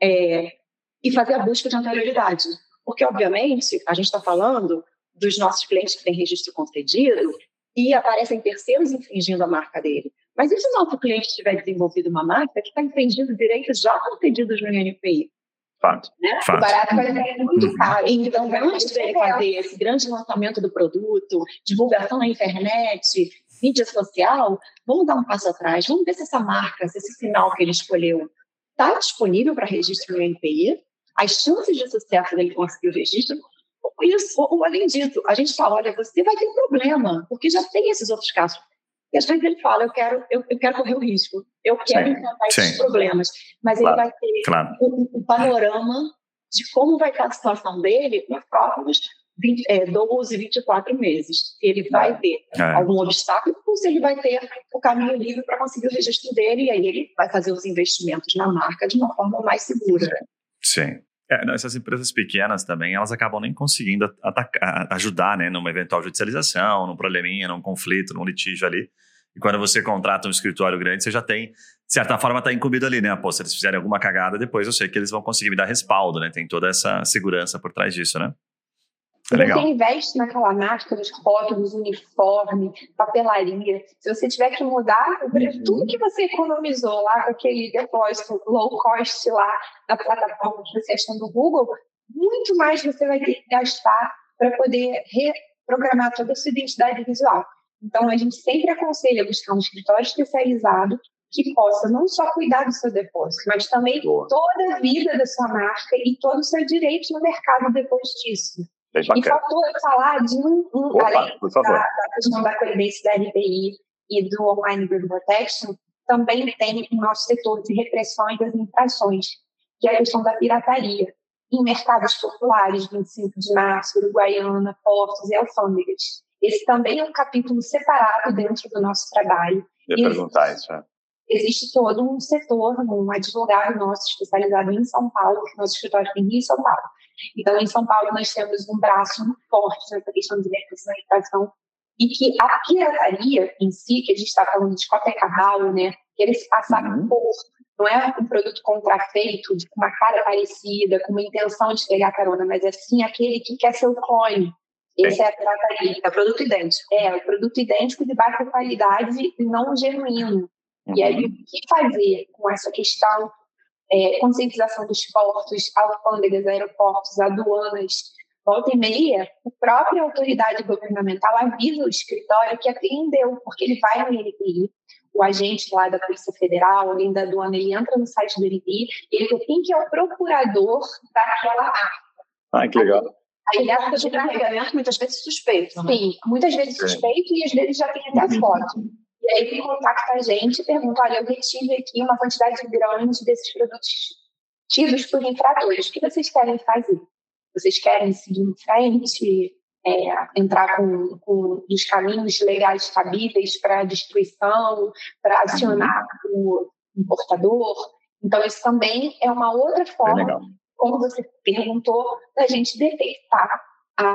e fazer a busca de anterioridade. Porque, obviamente, a gente está falando dos nossos clientes que têm registro concedido e aparecem terceiros infringindo a marca dele. Mas e se o nosso cliente tiver desenvolvido uma marca que está infringindo direitos já concedidos no INPI? Né? O barato vai ser muito caro. Então, antes dele fazer esse grande lançamento do produto, divulgação na internet, mídia social, vamos dar um passo atrás, vamos ver se essa marca, se esse sinal que ele escolheu está disponível para registro no INPI, as chances de sucesso dele conseguir o registro, ou além disso, a gente fala, olha, você vai ter um problema, porque já tem esses outros casos. E às vezes ele fala, eu quero correr o risco, eu quero enfrentar esses problemas, mas ele vai ter um panorama de como vai estar a situação dele nos próximos 12, 24 meses. Se ele vai ter algum obstáculo ou se ele vai ter o caminho livre para conseguir o registro dele, e aí ele vai fazer os investimentos na marca de uma forma mais segura. Sim. Essas empresas pequenas também, elas acabam nem conseguindo ajudar, né, numa eventual judicialização, num probleminha, num conflito, num litígio ali. E quando você contrata um escritório grande, você já tem, de certa forma, está incumbido ali, né? Pô, se eles fizerem alguma cagada, depois eu sei que eles vão conseguir me dar respaldo, né? Tem toda essa segurança por trás disso, né? Você investe naquela marca, nos rótulos, uniforme, papelaria. Se você tiver que mudar, tudo que você economizou lá com aquele depósito low cost lá na plataforma que você achou no Google, muito mais você vai ter que gastar para poder reprogramar toda a sua identidade visual. Então, a gente sempre aconselha buscar um escritório especializado que possa não só cuidar do seu depósito, mas também toda a vida da sua marca e todo o seu direito no mercado depois disso. E faltou eu falar de além da questão da previdência da LPI e do Online Bill Protection, também tem o nosso setor de repressões das infrações, que é a questão da pirataria. Em mercados populares, 25 de março, Uruguaiana, portos e alfândegas. Esse também é um capítulo separado dentro do nosso trabalho. Eu ia perguntar isso, Existe todo um setor, um advogado nosso especializado em São Paulo, que nosso escritório tem em Rio e São Paulo. Então, em São Paulo, nós temos um braço muito forte nessa questão de repressão e infração, e que a pirataria em si, que a gente está falando de Copacabana, né, querer se passar por, não é um produto contrafeito, com uma cara parecida, com uma intenção de pegar carona, mas é sim aquele que quer ser o clone. Esse é a pirataria. É o produto idêntico. É o produto idêntico de baixa qualidade e não genuíno. E aí, o que fazer com essa questão? Conscientização dos portos, alfândegas, aeroportos, aduanas. Volta e meia, a própria autoridade governamental avisa o escritório que apreendeu, porque ele vai no INPI, o agente lá da Polícia Federal, alguém da aduana, ele entra no site do INPI, ele vê quem que é o procurador daquela marca. Que legal. Aí ele acha de carregamento muitas vezes suspeito. Né? Sim, muitas vezes suspeito e às vezes já tem até foto. E aí ele contacta a gente e pergunta, olha, eu retive aqui uma quantidade grande desses produtos tidos por infratores. O que vocês querem fazer? Vocês querem seguir em frente, entrar com os caminhos legais cabíveis para destruição, para acionar o importador? Então, isso também é uma outra forma, como você perguntou, da gente detectar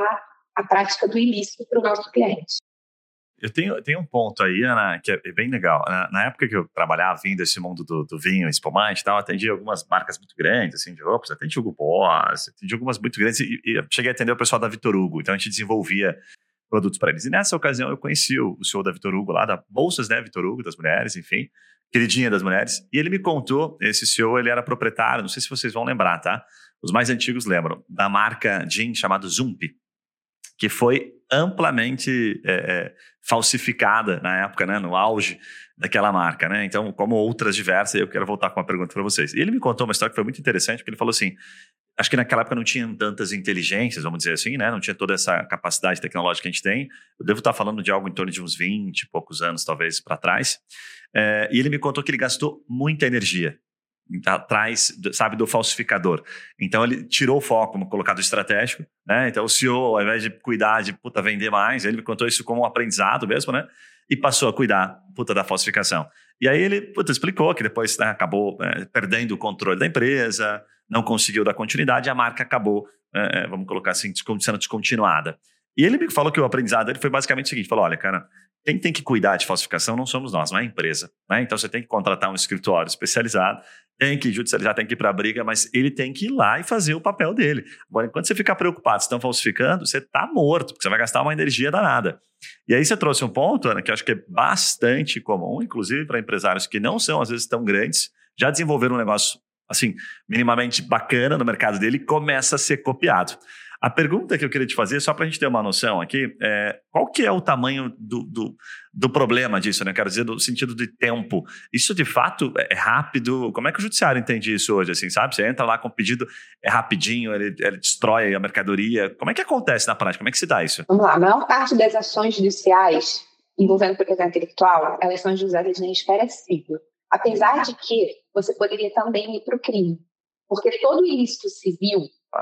a prática do ilícito para o nosso cliente. Eu tenho um ponto aí, Ana, que é bem legal. Na época que eu trabalhava vindo desse mundo do vinho, espumante e tal, atendi algumas marcas muito grandes, assim, de roupas, atendi Hugo Boss, atendi algumas muito grandes e cheguei a atender o pessoal da Vitor Hugo, então a gente desenvolvia produtos para eles. E nessa ocasião eu conheci o CEO da Vitor Hugo lá, da Bolsas, né, Vitor Hugo, das mulheres, enfim, queridinha das mulheres, e ele me contou, esse CEO, ele era proprietário, não sei se vocês vão lembrar, tá? Os mais antigos lembram, da marca gin chamada Zump, que foi amplamente falsificada na época, né, no auge daquela marca, né? Então, como outras diversas, eu quero voltar com uma pergunta para vocês. E ele me contou uma história que foi muito interessante, porque ele falou assim, acho que naquela época não tinha tantas inteligências, vamos dizer assim, né? Não tinha toda essa capacidade tecnológica que a gente tem. Eu devo estar falando de algo em torno de uns 20 e poucos anos, talvez, para trás. E ele me contou que ele gastou muita energia atrás, sabe, do falsificador. Então ele tirou o foco, como colocado estratégico, né? Então o CEO, ao invés de cuidar de vender mais, ele me contou isso como um aprendizado mesmo, né? E passou a cuidar da falsificação. E aí ele explicou que depois, né, acabou perdendo o controle da empresa, não conseguiu dar continuidade, e a marca acabou, vamos colocar assim, sendo descontinuada. E ele me falou que o aprendizado dele foi basicamente o seguinte, falou, olha, cara, quem tem que cuidar de falsificação não somos nós, não é a empresa, né? Então você tem que contratar um escritório especializado, tem que judicializar, tem que ir para a briga, mas ele tem que ir lá e fazer o papel dele. Agora, enquanto você ficar preocupado se estão falsificando, você está morto, porque você vai gastar uma energia danada. E aí você trouxe um ponto, Ana, que eu acho que é bastante comum, inclusive para empresários que não são, às vezes, tão grandes, já desenvolveram um negócio, assim, minimamente bacana no mercado dele e começa a ser copiado. A pergunta que eu queria te fazer, só para a gente ter uma noção aqui, qual que é o tamanho do problema disso, né? Quero dizer, no sentido de tempo. Isso, de fato, é rápido? Como é que o judiciário entende isso hoje, assim, sabe? Você entra lá com o pedido, é rapidinho, ele destrói a mercadoria. Como é que acontece na prática? Como é que se dá isso? Vamos lá. A maior parte das ações judiciais envolvendo propriedade intelectual, elas são juizadas na esfera civil. Apesar de que você poderia também ir para o crime. Porque todo ilícito civil...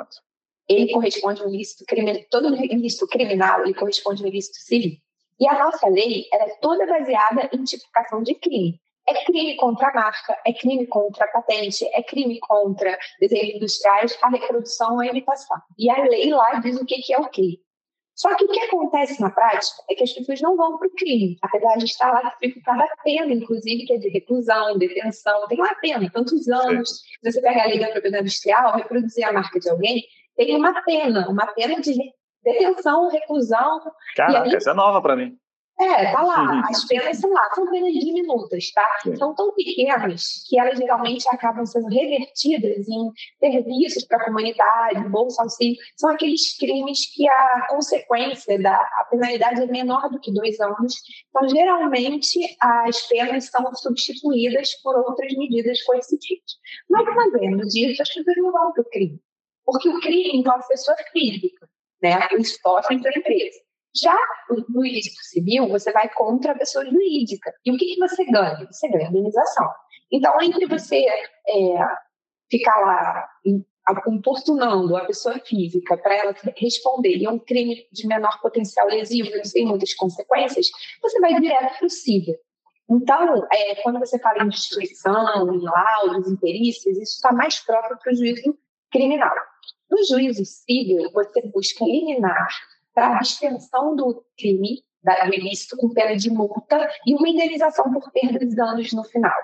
ele corresponde a um ilícito criminal, todo ilícito criminal, ele corresponde a um ilícito civil. E a nossa lei, ela é toda baseada em tipificação de crime. É crime contra a marca, é crime contra a patente, é crime contra desenhos industriais, a reprodução ou a imitação. E a lei lá diz o que é o crime. Só que o que acontece na prática é que as pessoas não vão para o crime, apesar de estar lá tipificada a pena, inclusive, que é de reclusão, detenção, tem lá a pena, tantos anos. Se você pega a lei da propriedade industrial, reproduzir a marca de alguém, tem uma pena de detenção, reclusão. Caraca, essa é nova para mim. Tá lá. As penas são lá, são penas diminutas, tá? Sim. São tão pequenas que elas geralmente acabam sendo revertidas em serviços para a comunidade, bolsa auxílio. São aqueles crimes que a consequência a penalidade é menor do que 2 anos. Então, geralmente, as penas são substituídas por outras medidas coercitivas. Mas, fazendo disso, as pessoas não vão para o crime. Porque o crime envolve pessoa física, né? Os sócios da empresa. Já no ilícito civil, você vai contra a pessoa jurídica. E o que você ganha? Você ganha indenização. Então, entre você ficar lá importunando a pessoa física para ela responder, e é um crime de menor potencial lesivo, sem muitas consequências, você vai direto para o civil. Então, quando você fala em destruição, em laudos, em perícias, isso está mais próprio para o juízo criminal. No juízo civil, você busca eliminar para a abstenção do crime, do ilícito, com pena de multa e uma indenização por perdas e danos no final.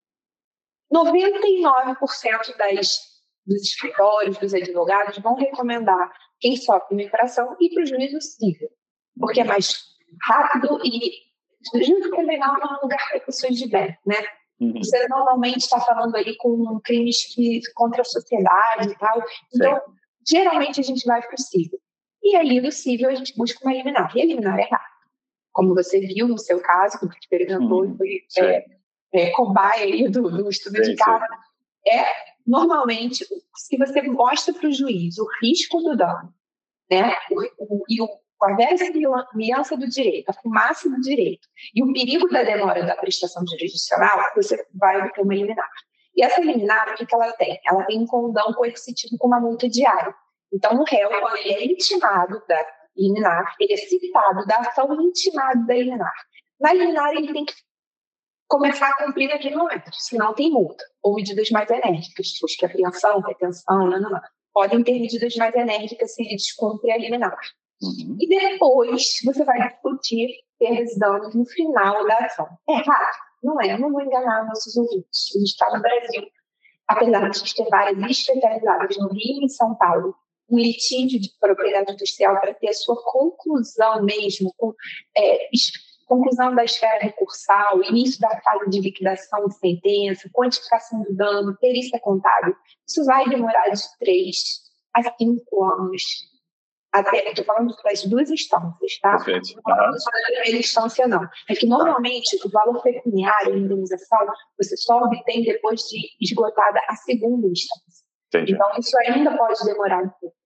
99% dos escritórios, dos advogados, vão recomendar quem sofre uma infração ir para o juízo civil, porque é mais rápido e o juízo criminal é um lugar para pessoas de bem, né? Você normalmente está falando ali com crimes contra a sociedade e tal. Então, geralmente a gente vai para o civil. E ali no civil a gente busca uma liminar. E a liminar é rápida. Como você viu no seu caso, que te perguntou, foi cobaia aí do estudo de caso. Normalmente, se você mostra para o juiz o risco do dano, né? A verossimilhança do direito, a fumaça do direito e o perigo da demora da prestação jurisdicional, você vai obter uma liminar. E essa liminar, o que ela tem? Ela tem um condão coercitivo com uma multa diária. Então, o réu, quando ele é intimado da liminar, ele é citado da ação intimada da liminar. Na liminar, ele tem que começar a cumprir naquele momento, senão tem multa. Ou medidas mais enérgicas, tipo que apreensão, retenção, podem ter medidas mais enérgicas se ele descumpre a liminar. E depois você vai discutir perdas e danos no final da ação. É rápido? Não é. Não vou enganar nossos ouvintes. A gente está no Brasil. Apesar de a gente ter várias especializadas no Rio e em São Paulo, um litígio de propriedade industrial para ter a sua conclusão mesmo, conclusão da esfera recursal, início da fase de liquidação de sentença, quantificação do dano, perícia contábil, isso vai demorar de 3 a 5 anos. Estou falando das 2 instâncias, tá? Perfeito. Não estou falando só da primeira instância, não. É que normalmente o valor pecuniário e indenização você só obtém depois de esgotada a 2ª instância. Entendi. Então, isso ainda pode demorar um pouco.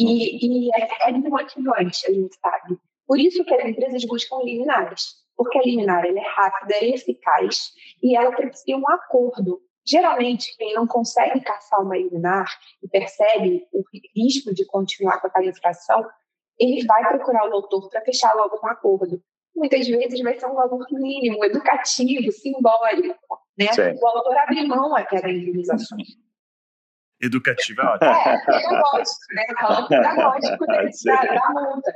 E é desmotivante, a gente sabe. Por isso que as empresas buscam liminares. Porque a liminar ela é rápida, é eficaz e ela precisa um acordo. Geralmente, quem não consegue caçar uma liminar e percebe o risco de continuar com aquela infração, ele vai procurar o autor para fechar logo um acordo. Muitas vezes vai ser um valor mínimo, educativo, simbólico, né? Sim. O autor abre mão até da indenização. Educativo é ótimo. Pedagógico, né? Falando pedagógico da multa.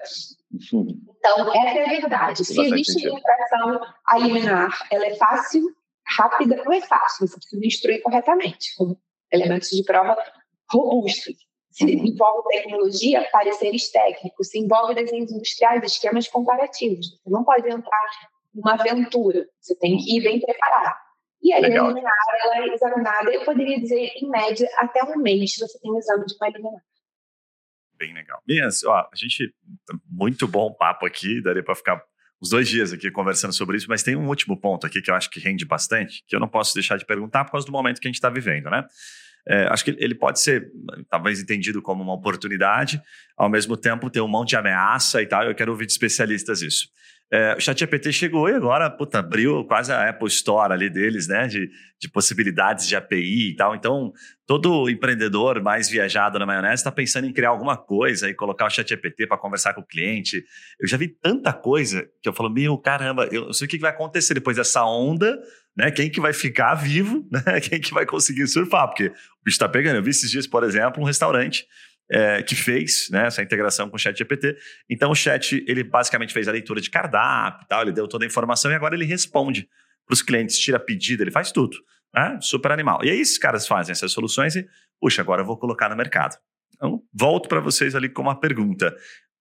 Então, essa é a verdade. Se existe uma infração a liminar, ela é fácil, rápida, não é fácil, você precisa instruir corretamente, com elementos de prova robustos. Se envolve tecnologia, pareceres técnicos, se envolve desenhos industriais, esquemas comparativos. Você não pode entrar numa aventura, você tem que ir bem preparado. E aí, a liminar, ela é examinada, eu poderia dizer, em média, até um mês você tem um exame de uma liminar. Bem legal. Minhas, a gente, muito bom papo aqui, daria para ficar uns 2 dias aqui conversando sobre isso, mas tem um último ponto aqui que eu acho que rende bastante, que eu não posso deixar de perguntar por causa do momento que a gente está vivendo, né? Acho que ele pode ser, talvez, entendido como uma oportunidade, ao mesmo tempo ter um monte de ameaça e tal, eu quero ouvir de especialistas isso. O ChatGPT chegou e agora, abriu quase a Apple Store ali deles, né, de possibilidades de API e tal. Então, todo empreendedor mais viajado na maionese está pensando em criar alguma coisa e colocar o ChatGPT para conversar com o cliente. Eu já vi tanta coisa que eu falo, meu, caramba, eu sei o que vai acontecer depois dessa onda, né? Quem que vai ficar vivo, né? Quem que vai conseguir surfar, porque o bicho está pegando. Eu vi esses dias, por exemplo, um restaurante que fez, né, essa integração com o ChatGPT. Então o chat, ele basicamente fez a leitura de cardápio e tal, ele deu toda a informação e agora ele responde para os clientes, tira pedido, ele faz tudo, né? Super animal. E aí esses caras fazem essas soluções e, puxa, agora eu vou colocar no mercado. Então volto para vocês ali com uma pergunta.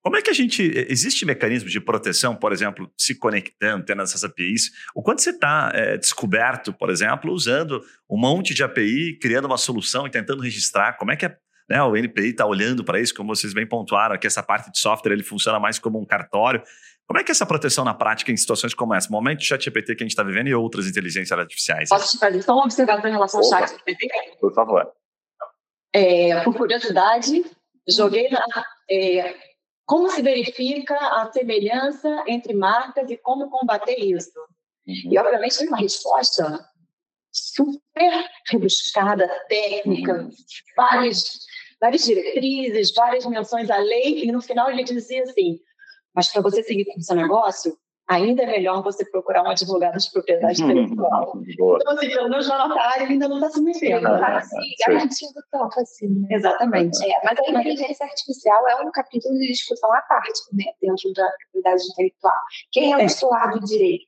Como é que existe mecanismo de proteção, por exemplo, se conectando, tendo essas APIs? O quanto você está descoberto, por exemplo, usando um monte de API, criando uma solução e tentando registrar? Como é que né, o NPI está olhando para isso? Como vocês bem pontuaram, que essa parte de software ele funciona mais como um cartório. Como é que é essa proteção na prática em situações como essa? O momento do ChatGPT que a gente está vivendo e outras inteligências artificiais. Posso te fazer só uma observação em relação ao ChatGPT? Por favor. Por curiosidade, joguei como se verifica a semelhança entre marcas e como combater isso. E, obviamente, tem uma resposta super rebuscada, técnica, várias diretrizes, várias menções à lei, e no final ele dizia assim, mas para você seguir com o seu negócio, ainda é melhor você procurar um advogado de propriedade intelectual. Então, assim, pelo menos na nossa área, ele ainda não está se mexendo. Garantindo tanto assim. Né? Exatamente. Mas a inteligência artificial é um capítulo de discussão à parte, né, dentro da propriedade intelectual. Quem é o titular do direito?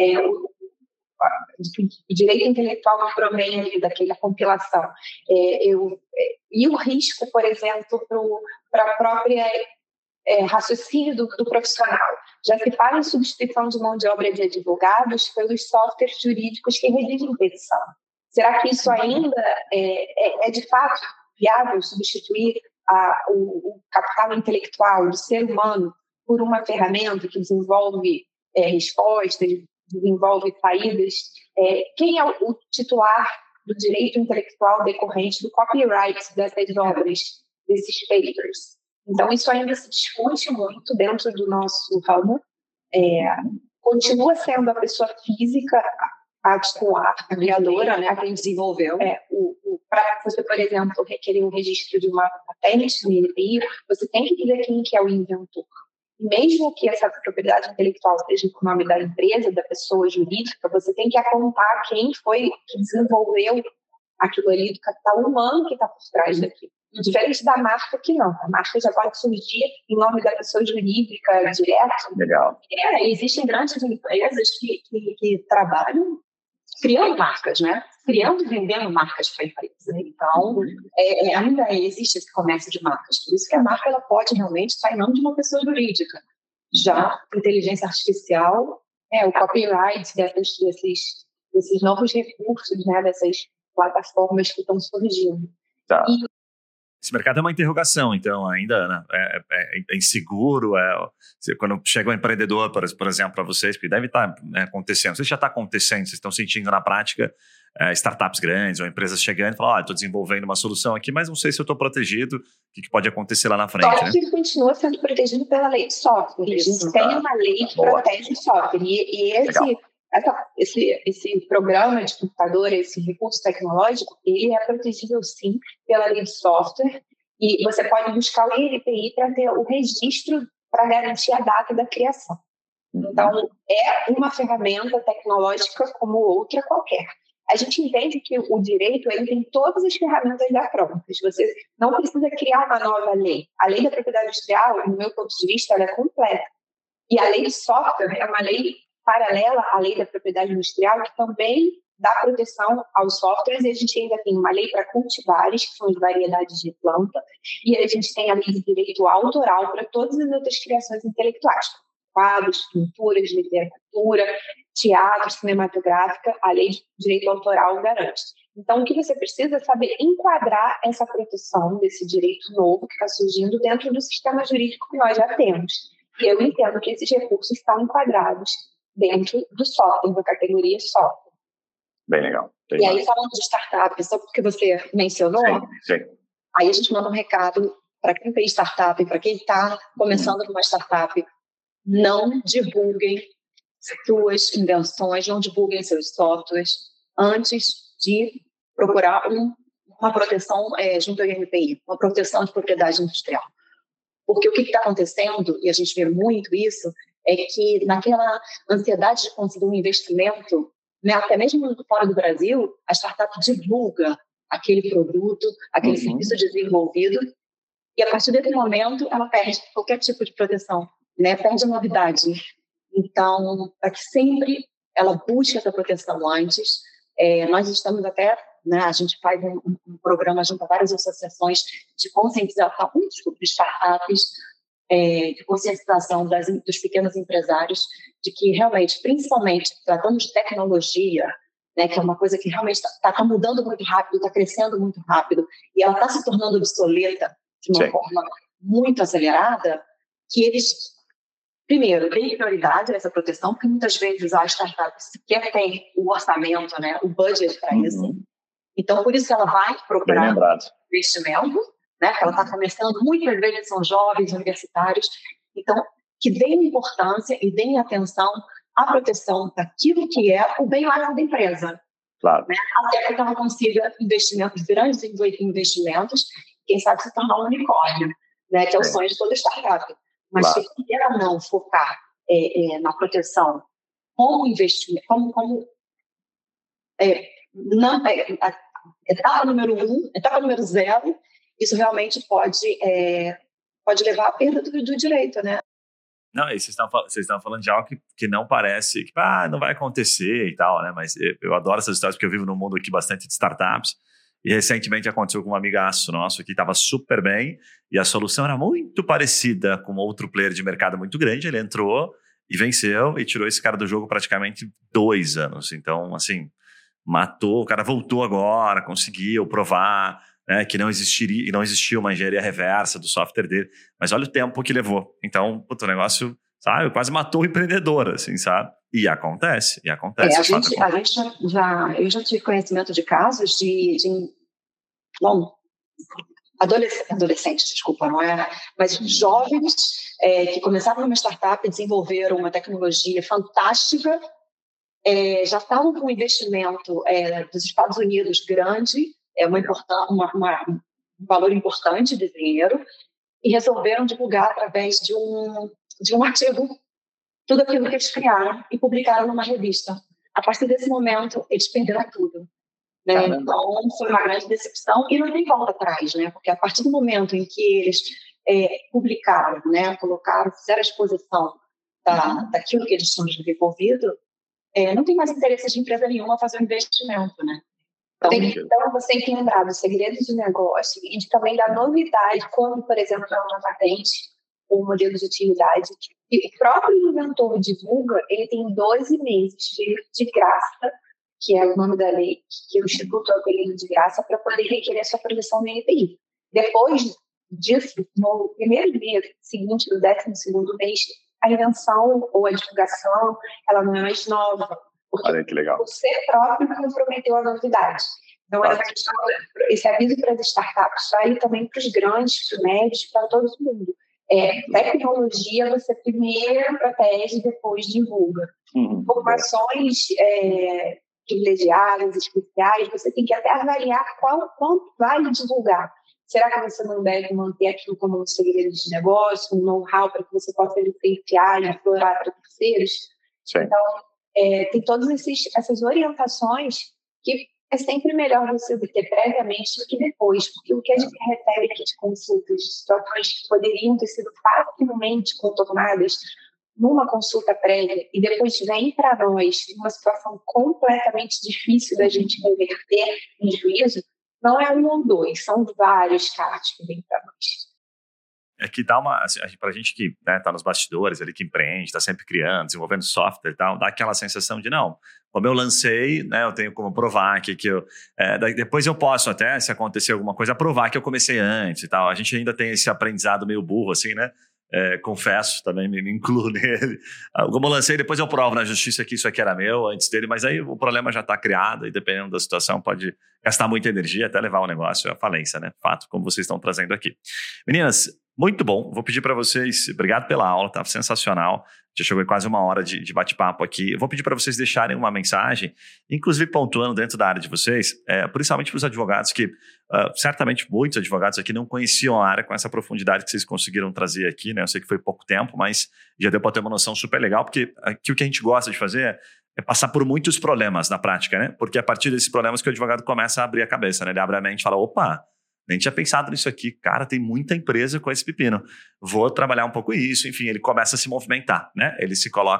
O direito intelectual provém daquela compilação. E o risco, por exemplo, para a própria raciocínio do profissional. Já se fala em substituição de mão de obra de advogados pelos softwares jurídicos que redigem petição. Será que isso ainda é de fato viável substituir o capital intelectual do ser humano por uma ferramenta que desenvolve respostas, desenvolve saídas? Quem é o titular do direito intelectual decorrente do copyright dessas obras, desses papers? Então, isso ainda se discute muito dentro do nosso ramo. Continua sendo a pessoa física a titular, a criadora, né, a quem desenvolveu. Para você, por exemplo, requerer um registro de uma patente no INPI, você tem que dizer quem que é o inventor. E mesmo que essa propriedade intelectual seja com o nome da empresa, da pessoa jurídica, você tem que apontar quem foi que desenvolveu aquilo ali, do capital humano que está por trás daquilo. Diferente da marca, que não. A marca já pode surgir em nome da pessoa jurídica direto. Legal. Existem grandes empresas que trabalham criando marcas, né? Criando e vendendo marcas para a empresa. Então, ainda existe esse comércio de marcas. Por isso que a marca ela pode realmente estar em nome de uma pessoa jurídica. Já a inteligência artificial, o copyright desses novos recursos, né? Dessas plataformas que estão surgindo. Tá. Esse mercado é uma interrogação, então, ainda né, é inseguro. Quando chega um empreendedor, por exemplo, para vocês, que deve estar acontecendo, não sei se já está acontecendo, vocês estão sentindo na prática startups grandes ou empresas chegando e falando, estou desenvolvendo uma solução aqui, mas não sei se eu estou protegido, o que pode acontecer lá na frente. Software continua sendo protegido pela lei de software. A gente tem uma lei que protege o software. E esse programa de computador, esse recurso tecnológico, ele é protegido sim pela lei de software e você pode buscar o INPI para ter o registro para garantir a data da criação. Então, é uma ferramenta tecnológica como outra qualquer. A gente entende que o direito ele tem todas as ferramentas já prontas. Você não precisa criar uma nova lei. A lei da propriedade industrial, no meu ponto de vista, ela é completa. E a lei de software é uma lei paralela à lei da propriedade industrial, que também dá proteção aos softwares, e a gente ainda tem uma lei para cultivares, que são as variedades de planta, e a gente tem a lei de direito autoral para todas as outras criações intelectuais, quadros, pinturas, literatura, teatro, cinematográfica, a lei de direito autoral garante. Então, o que você precisa é saber enquadrar essa proteção desse direito novo que está surgindo dentro do sistema jurídico que nós já temos. E eu entendo que esses recursos estão enquadrados dentro do software, da categoria software. Bem legal. E aí, falando de startup, só porque você mencionou, sim. Aí a gente manda um recado para quem tem startup, para quem está começando numa startup, não divulguem suas invenções, não divulguem seus softwares antes de procurar uma proteção junto ao INPI, uma proteção de propriedade industrial. Porque o que está acontecendo, e a gente vê muito isso, é que naquela ansiedade de conseguir um investimento, né, até mesmo fora do Brasil, a startup divulga aquele produto, aquele serviço desenvolvido, e a partir desse momento ela perde qualquer tipo de proteção, né, perde a novidade. Então, para que sempre ela busque essa proteção antes, nós estamos até, né, a gente faz um programa junto a várias associações de conscientização sobre startups, de conscientização dos pequenos empresários de que realmente, principalmente tratando de tecnologia, né, que é uma coisa que realmente está mudando muito rápido, está crescendo muito rápido, e ela está se tornando obsoleta de uma forma muito acelerada, que eles, primeiro, deem prioridade a essa proteção, porque muitas vezes a startup sequer tem o orçamento, né, o budget para isso. Então, por isso que ela vai procurar investimento, né, que ela está começando, muitas vezes são jovens, universitários, então, que deem importância e deem atenção à proteção daquilo que é o bem maior da empresa. Claro. Né, até que ela consiga investimentos, grandes investimentos, quem sabe se tornar um unicórnio, né, que é o sonho de toda startup. Mas se ela não focar na proteção como investimento, etapa número 1, etapa número 0, isso realmente pode levar à perda do direito, né? Não, e vocês estão falando de algo que não parece, que não vai acontecer e tal, né? Mas eu adoro essas histórias porque eu vivo num mundo aqui bastante de startups. E recentemente aconteceu com um amigaço nosso que estava super bem e a solução era muito parecida com outro player de mercado muito grande. Ele entrou e venceu e tirou esse cara do jogo praticamente 2 anos. Então, assim, matou, o cara voltou agora, conseguiu provar, né, que não existia uma engenharia reversa do software dele. Mas olha o tempo que levou. Então, o negócio, sabe, quase matou o empreendedor, assim, sabe? E acontece. Eu já tive conhecimento de casos de adolescentes, desculpa, não é? Mas jovens que começaram numa startup, desenvolveram uma tecnologia fantástica, já estavam com um investimento dos Estados Unidos grande, um valor importante de dinheiro, e resolveram divulgar através de um artigo tudo aquilo que eles criaram e publicaram numa revista. A partir desse momento, eles perderam tudo. Né? Então, foi uma grande decepção e não tem volta atrás, né? Porque a partir do momento em que eles publicaram, né, fizeram a exposição daquilo que eles tinham desenvolvido, não tem mais interesse de empresa nenhuma fazer um investimento, né? Então, você tem que lembrar do segredo de negócio e também da novidade, quando, por exemplo, é uma patente ou um modelo de utilidade. E o próprio inventor divulga, ele tem 12 meses de graça, que é o nome da lei, que o Instituto autoriza de graça, para poder requerer sua proteção no INPI. Depois disso, no primeiro mês seguinte, no 12º mês, a invenção ou a divulgação, ela não é mais nova. Olha que legal. Você próprio comprometeu a novidade. Então, esse aviso para as startups vai também para os grandes, para os médios, para todo mundo. Tecnologia, você primeiro protege, depois divulga. Informações privilegiadas, especiais, você tem que até avaliar quanto vale divulgar. Será que você não deve manter aquilo como um segredo de negócio, um know-how para que você possa licenciar e explorar para terceiros? Sim. Então, tem todas essas orientações que é sempre melhor você obter previamente do que depois, porque o que a gente recebe aqui de consultas, de situações que poderiam ter sido facilmente contornadas numa consulta prévia e depois vem para nós uma situação completamente difícil da gente converter em juízo, não é 1 ou 2, são vários casos que vêm para nós. É que dá assim, pra gente que tá nos bastidores ali, que empreende, tá sempre criando, desenvolvendo software e tal, dá aquela sensação de não, como eu lancei, né, eu tenho como provar que depois eu posso até, se acontecer alguma coisa, provar que eu comecei antes e tal. A gente ainda tem esse aprendizado meio burro, assim, né? Confesso, também me incluo nele. Como eu lancei, depois eu provo na justiça que isso aqui era meu antes dele, mas aí o problema já está criado e dependendo da situação pode gastar muita energia até levar o negócio à falência, né? Fato, como vocês estão trazendo aqui. Meninas, muito bom. Vou pedir para vocês, obrigado pela aula, tá sensacional. Já chegou em quase 1 hora de bate-papo aqui. Eu vou pedir para vocês deixarem uma mensagem, inclusive pontuando dentro da área de vocês, principalmente para os advogados que, certamente muitos advogados aqui não conheciam a área com essa profundidade que vocês conseguiram trazer aqui, né? Eu sei que foi pouco tempo, mas já deu para ter uma noção super legal, porque aqui o que a gente gosta de fazer é passar por muitos problemas na prática, né? Porque é a partir desses problemas que o advogado começa a abrir a cabeça, né? Ele abre a mente e fala, opa, nem tinha pensado nisso aqui, cara, tem muita empresa com esse pepino, vou trabalhar um pouco isso, enfim, ele começa a se movimentar, né? Ele se coloca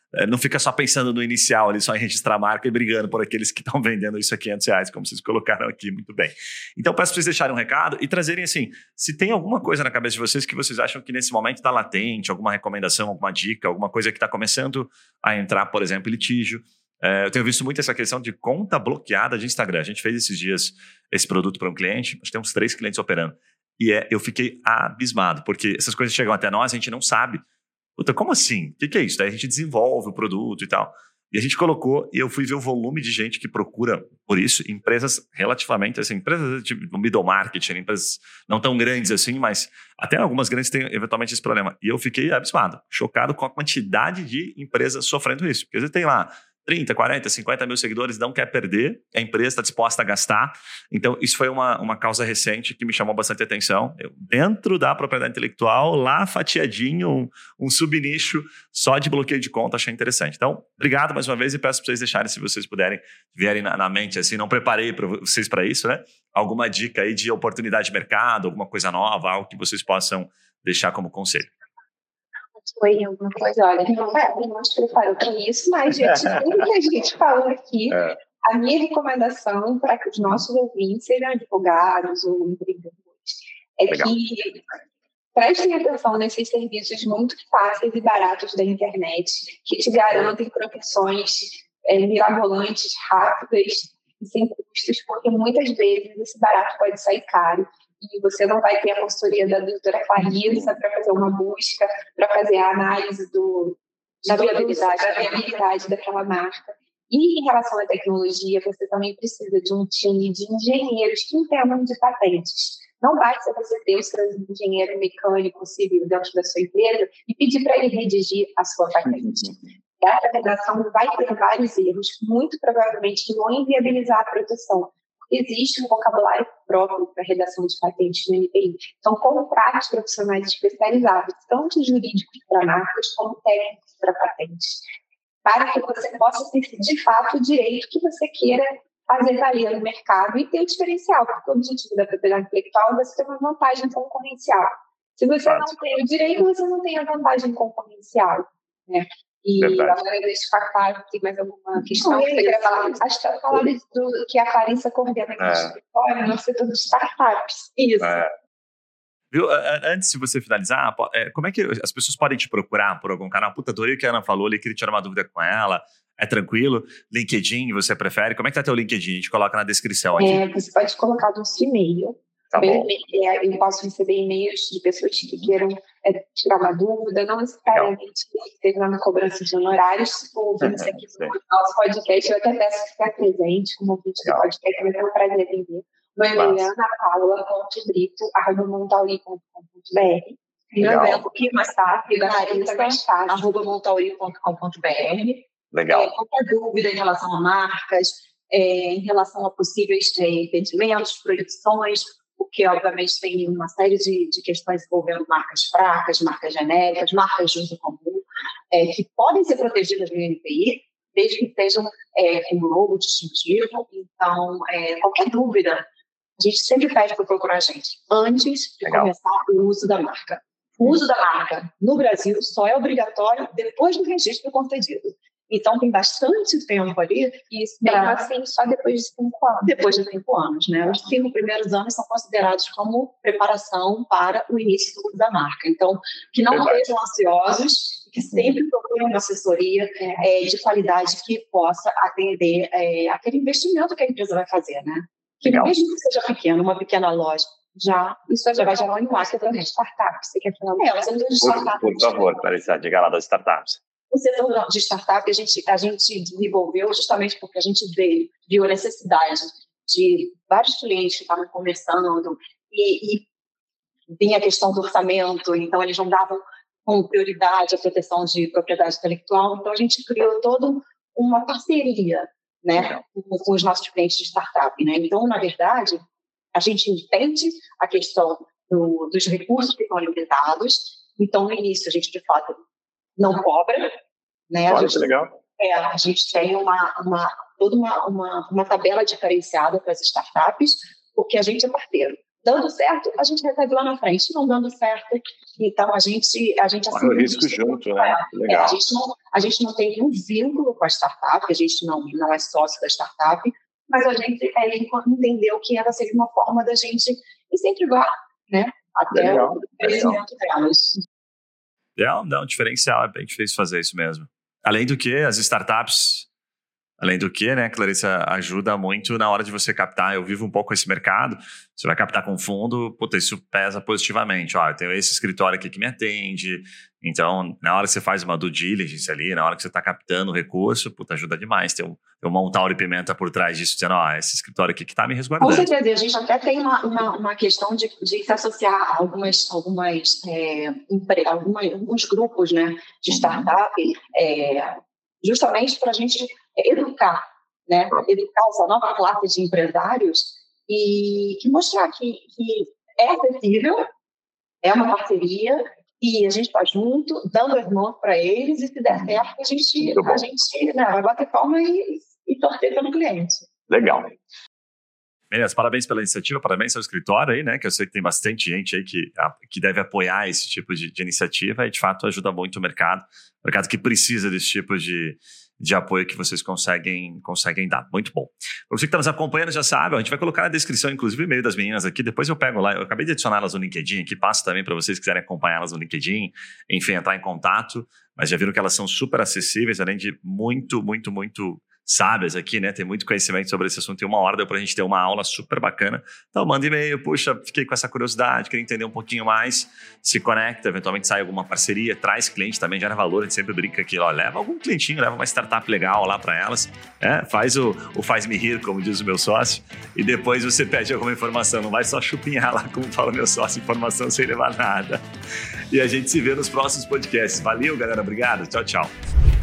não fica só pensando no inicial ali, só em registrar a marca e brigando por aqueles que estão vendendo isso a R$500, como vocês colocaram aqui muito bem. Então, peço para vocês deixarem um recado e trazerem assim, se tem alguma coisa na cabeça de vocês que vocês acham que nesse momento está latente, alguma recomendação, alguma dica, alguma coisa que está começando a entrar, por exemplo, em litígio. Eu tenho visto muito essa questão de conta bloqueada de Instagram. A gente fez esses dias esse produto para um cliente, nós temos 3 clientes operando. E eu fiquei abismado, porque essas coisas chegam até nós, a gente não sabe. Puta, como assim? O que é isso? Daí a gente desenvolve o produto e tal. E a gente colocou, e eu fui ver o volume de gente que procura por isso, empresas relativamente, assim, empresas tipo middle market, empresas não tão grandes assim, mas até algumas grandes têm eventualmente esse problema. E eu fiquei abismado, chocado com a quantidade de empresas sofrendo isso. Porque você tem lá 30, 40, 50 mil seguidores, não quer perder, a empresa está disposta a gastar. Então, isso foi uma causa recente que me chamou bastante atenção. Dentro da propriedade intelectual, lá fatiadinho, um subnicho só de bloqueio de conta, achei interessante. Então, obrigado mais uma vez e peço para vocês deixarem, se vocês puderem, vierem na mente, assim, não preparei para vocês para isso, né? Alguma dica aí de oportunidade de mercado, alguma coisa nova, algo que vocês possam deixar como conselho. Foi alguma coisa, olha, não te preparou para isso, mas diante de tudo que a gente falou aqui, a minha recomendação para que os nossos ouvintes, sejam advogados ou empreendedores, é que prestem atenção nesses serviços muito fáceis e baratos da internet, que te garantem proteções mirabolantes, rápidas e sem custos, porque muitas vezes esse barato pode sair caro. E você não vai ter a consultoria da doutora Clarissa para fazer uma busca, para fazer a análise da viabilidade daquela marca. E em relação à tecnologia, você também precisa de um time de engenheiros que entendam de patentes. Não basta você ter o seu engenheiro mecânico civil dentro da sua empresa e pedir para ele redigir a sua patente. Essa redação vai ter vários erros, muito provavelmente que vão inviabilizar a proteção. Existe um vocabulário próprio para redação de patentes no NPI. Então, contratos profissionais especializados, tanto jurídicos para marcas como técnicos para patentes, para que você possa ter, de fato, o direito que você queira fazer valer no mercado e ter o diferencial, porque o objetivo da propriedade intelectual é você ter uma vantagem concorrencial. Se você não tem o direito, você não tem a vantagem concorrencial, né? E agora deixa eu falar aqui mais alguma questão que você quer falar. Acho que eu falar do que a Clarissa coordena aqui no escritório, no setor de startups. Isso. Viu? Antes de você finalizar, como é que as pessoas podem te procurar por algum canal? Puta, adorei o que a Ana falou, eu queria tirar uma dúvida com ela. É tranquilo? LinkedIn, você prefere? Como é que tá teu LinkedIn? A gente coloca na descrição aqui. Você pode colocar no seu e-mail. Tá bom. Eu posso receber e-mails de pessoas que queiram tirar uma dúvida, não necessariamente esteja na cobrança de honorários. Se for ouvindo isso aqui no nosso podcast, eu até peço ficar presente como ouvinte do podcast, mas é um prazer atender. Meu e-mail é anapaula.brito@montauri.com.br. No evento que mais tarde, montauri.com.br. Legal. Qualquer dúvida em relação a marcas, em relação a possíveis impedimentos, proibições, porque obviamente tem uma série de questões envolvendo marcas fracas, marcas genéricas, marcas de uso comum, que podem ser protegidas no NPI, desde que estejam com um logo distintivo. Então, qualquer dúvida, a gente sempre pede para procurar a gente antes de começar o uso da marca. O uso da marca no Brasil só é obrigatório depois do registro concedido. Então, tem bastante tempo ali. Isso, mesmo assim, só depois de 5 anos. Depois de 5 anos, né? Os 5 primeiros anos são considerados como preparação para o início do uso da marca. Então, que não estejam ansiosos, que sempre procurem uma assessoria de qualidade que possa atender aquele investimento que a empresa vai fazer, né? Que mesmo que seja pequeno, uma pequena loja, isso já vai gerar um impacto também. Startups, você quer falar? Por favor, Clarissa, diga lá das startups. O setor de startup a gente desenvolveu justamente porque a gente viu a necessidade de vários clientes que estavam começando e vinha a questão do orçamento, então eles não davam com prioridade a proteção de propriedade intelectual, então a gente criou toda uma parceria, né, com os nossos clientes de startup, né? Então, na verdade, a gente entende a questão dos recursos que estão limitados, então no início a gente de fato não cobra, né? Olha, que legal. A gente tem toda uma tabela diferenciada para as startups, porque a gente é parceiro. Dando certo, a gente recebe lá na frente. Não dando certo, então a gente corre o risco junto, né? Legal. A gente não tem nenhum vínculo com a startup, a gente não é sócio da startup, mas a gente entendeu que ela seria uma forma da gente incentivar, né? Até o crescimento delas. É um diferencial, é bem difícil fazer isso mesmo. Além do que, as startups... Além do que, né, Clarissa, ajuda muito na hora de você captar. Eu vivo um pouco esse mercado. Você vai captar com fundo, puta, isso pesa positivamente. Ó, eu tenho esse escritório aqui que me atende. Então, na hora que você faz uma due diligence ali, na hora que você está captando o recurso, puta, ajuda demais. Tem um montar e pimenta por trás disso, dizendo, ó, esse escritório aqui que está me resguardando. Com certeza, a gente até tem uma questão de se associar a alguns grupos, né, de startup, justamente para a gente educar, né? Educar essa nova classe de empresários e mostrar que é acessível, é uma parceria e a gente está junto, dando as mãos para eles e se der certo, a gente vai bater palma e torcer pelo cliente. Legal. Beleza, parabéns pela iniciativa, parabéns ao escritório aí, né? Que eu sei que tem bastante gente aí que deve apoiar esse tipo de iniciativa e, de fato, ajuda muito o mercado que precisa desse tipo de apoio que vocês conseguem dar. Muito bom. Para você que está nos acompanhando, já sabe, a gente vai colocar na descrição, inclusive, o e-mail das meninas aqui, depois eu pego lá, eu acabei de adicioná-las no LinkedIn aqui, passo também para vocês que quiserem acompanhá-las no LinkedIn, enfim, entrar em contato, mas já viram que elas são super acessíveis, além de muito, muito, muito sábias aqui, né? Tem muito conhecimento sobre esse assunto. Em uma hora deu pra gente ter uma aula super bacana. Então manda e-mail, puxa, fiquei com essa curiosidade, queria entender um pouquinho mais, se conecta, eventualmente sai alguma parceria, traz cliente também, gera valor, a gente sempre brinca aqui, ó, leva algum clientinho, leva uma startup legal lá pra elas, faz o faz-me rir, como diz o meu sócio, e depois você pede alguma informação, não vai só chupinhar lá, como fala o meu sócio, informação sem levar nada. E a gente se vê nos próximos podcasts. Valeu, galera, obrigado, tchau, tchau.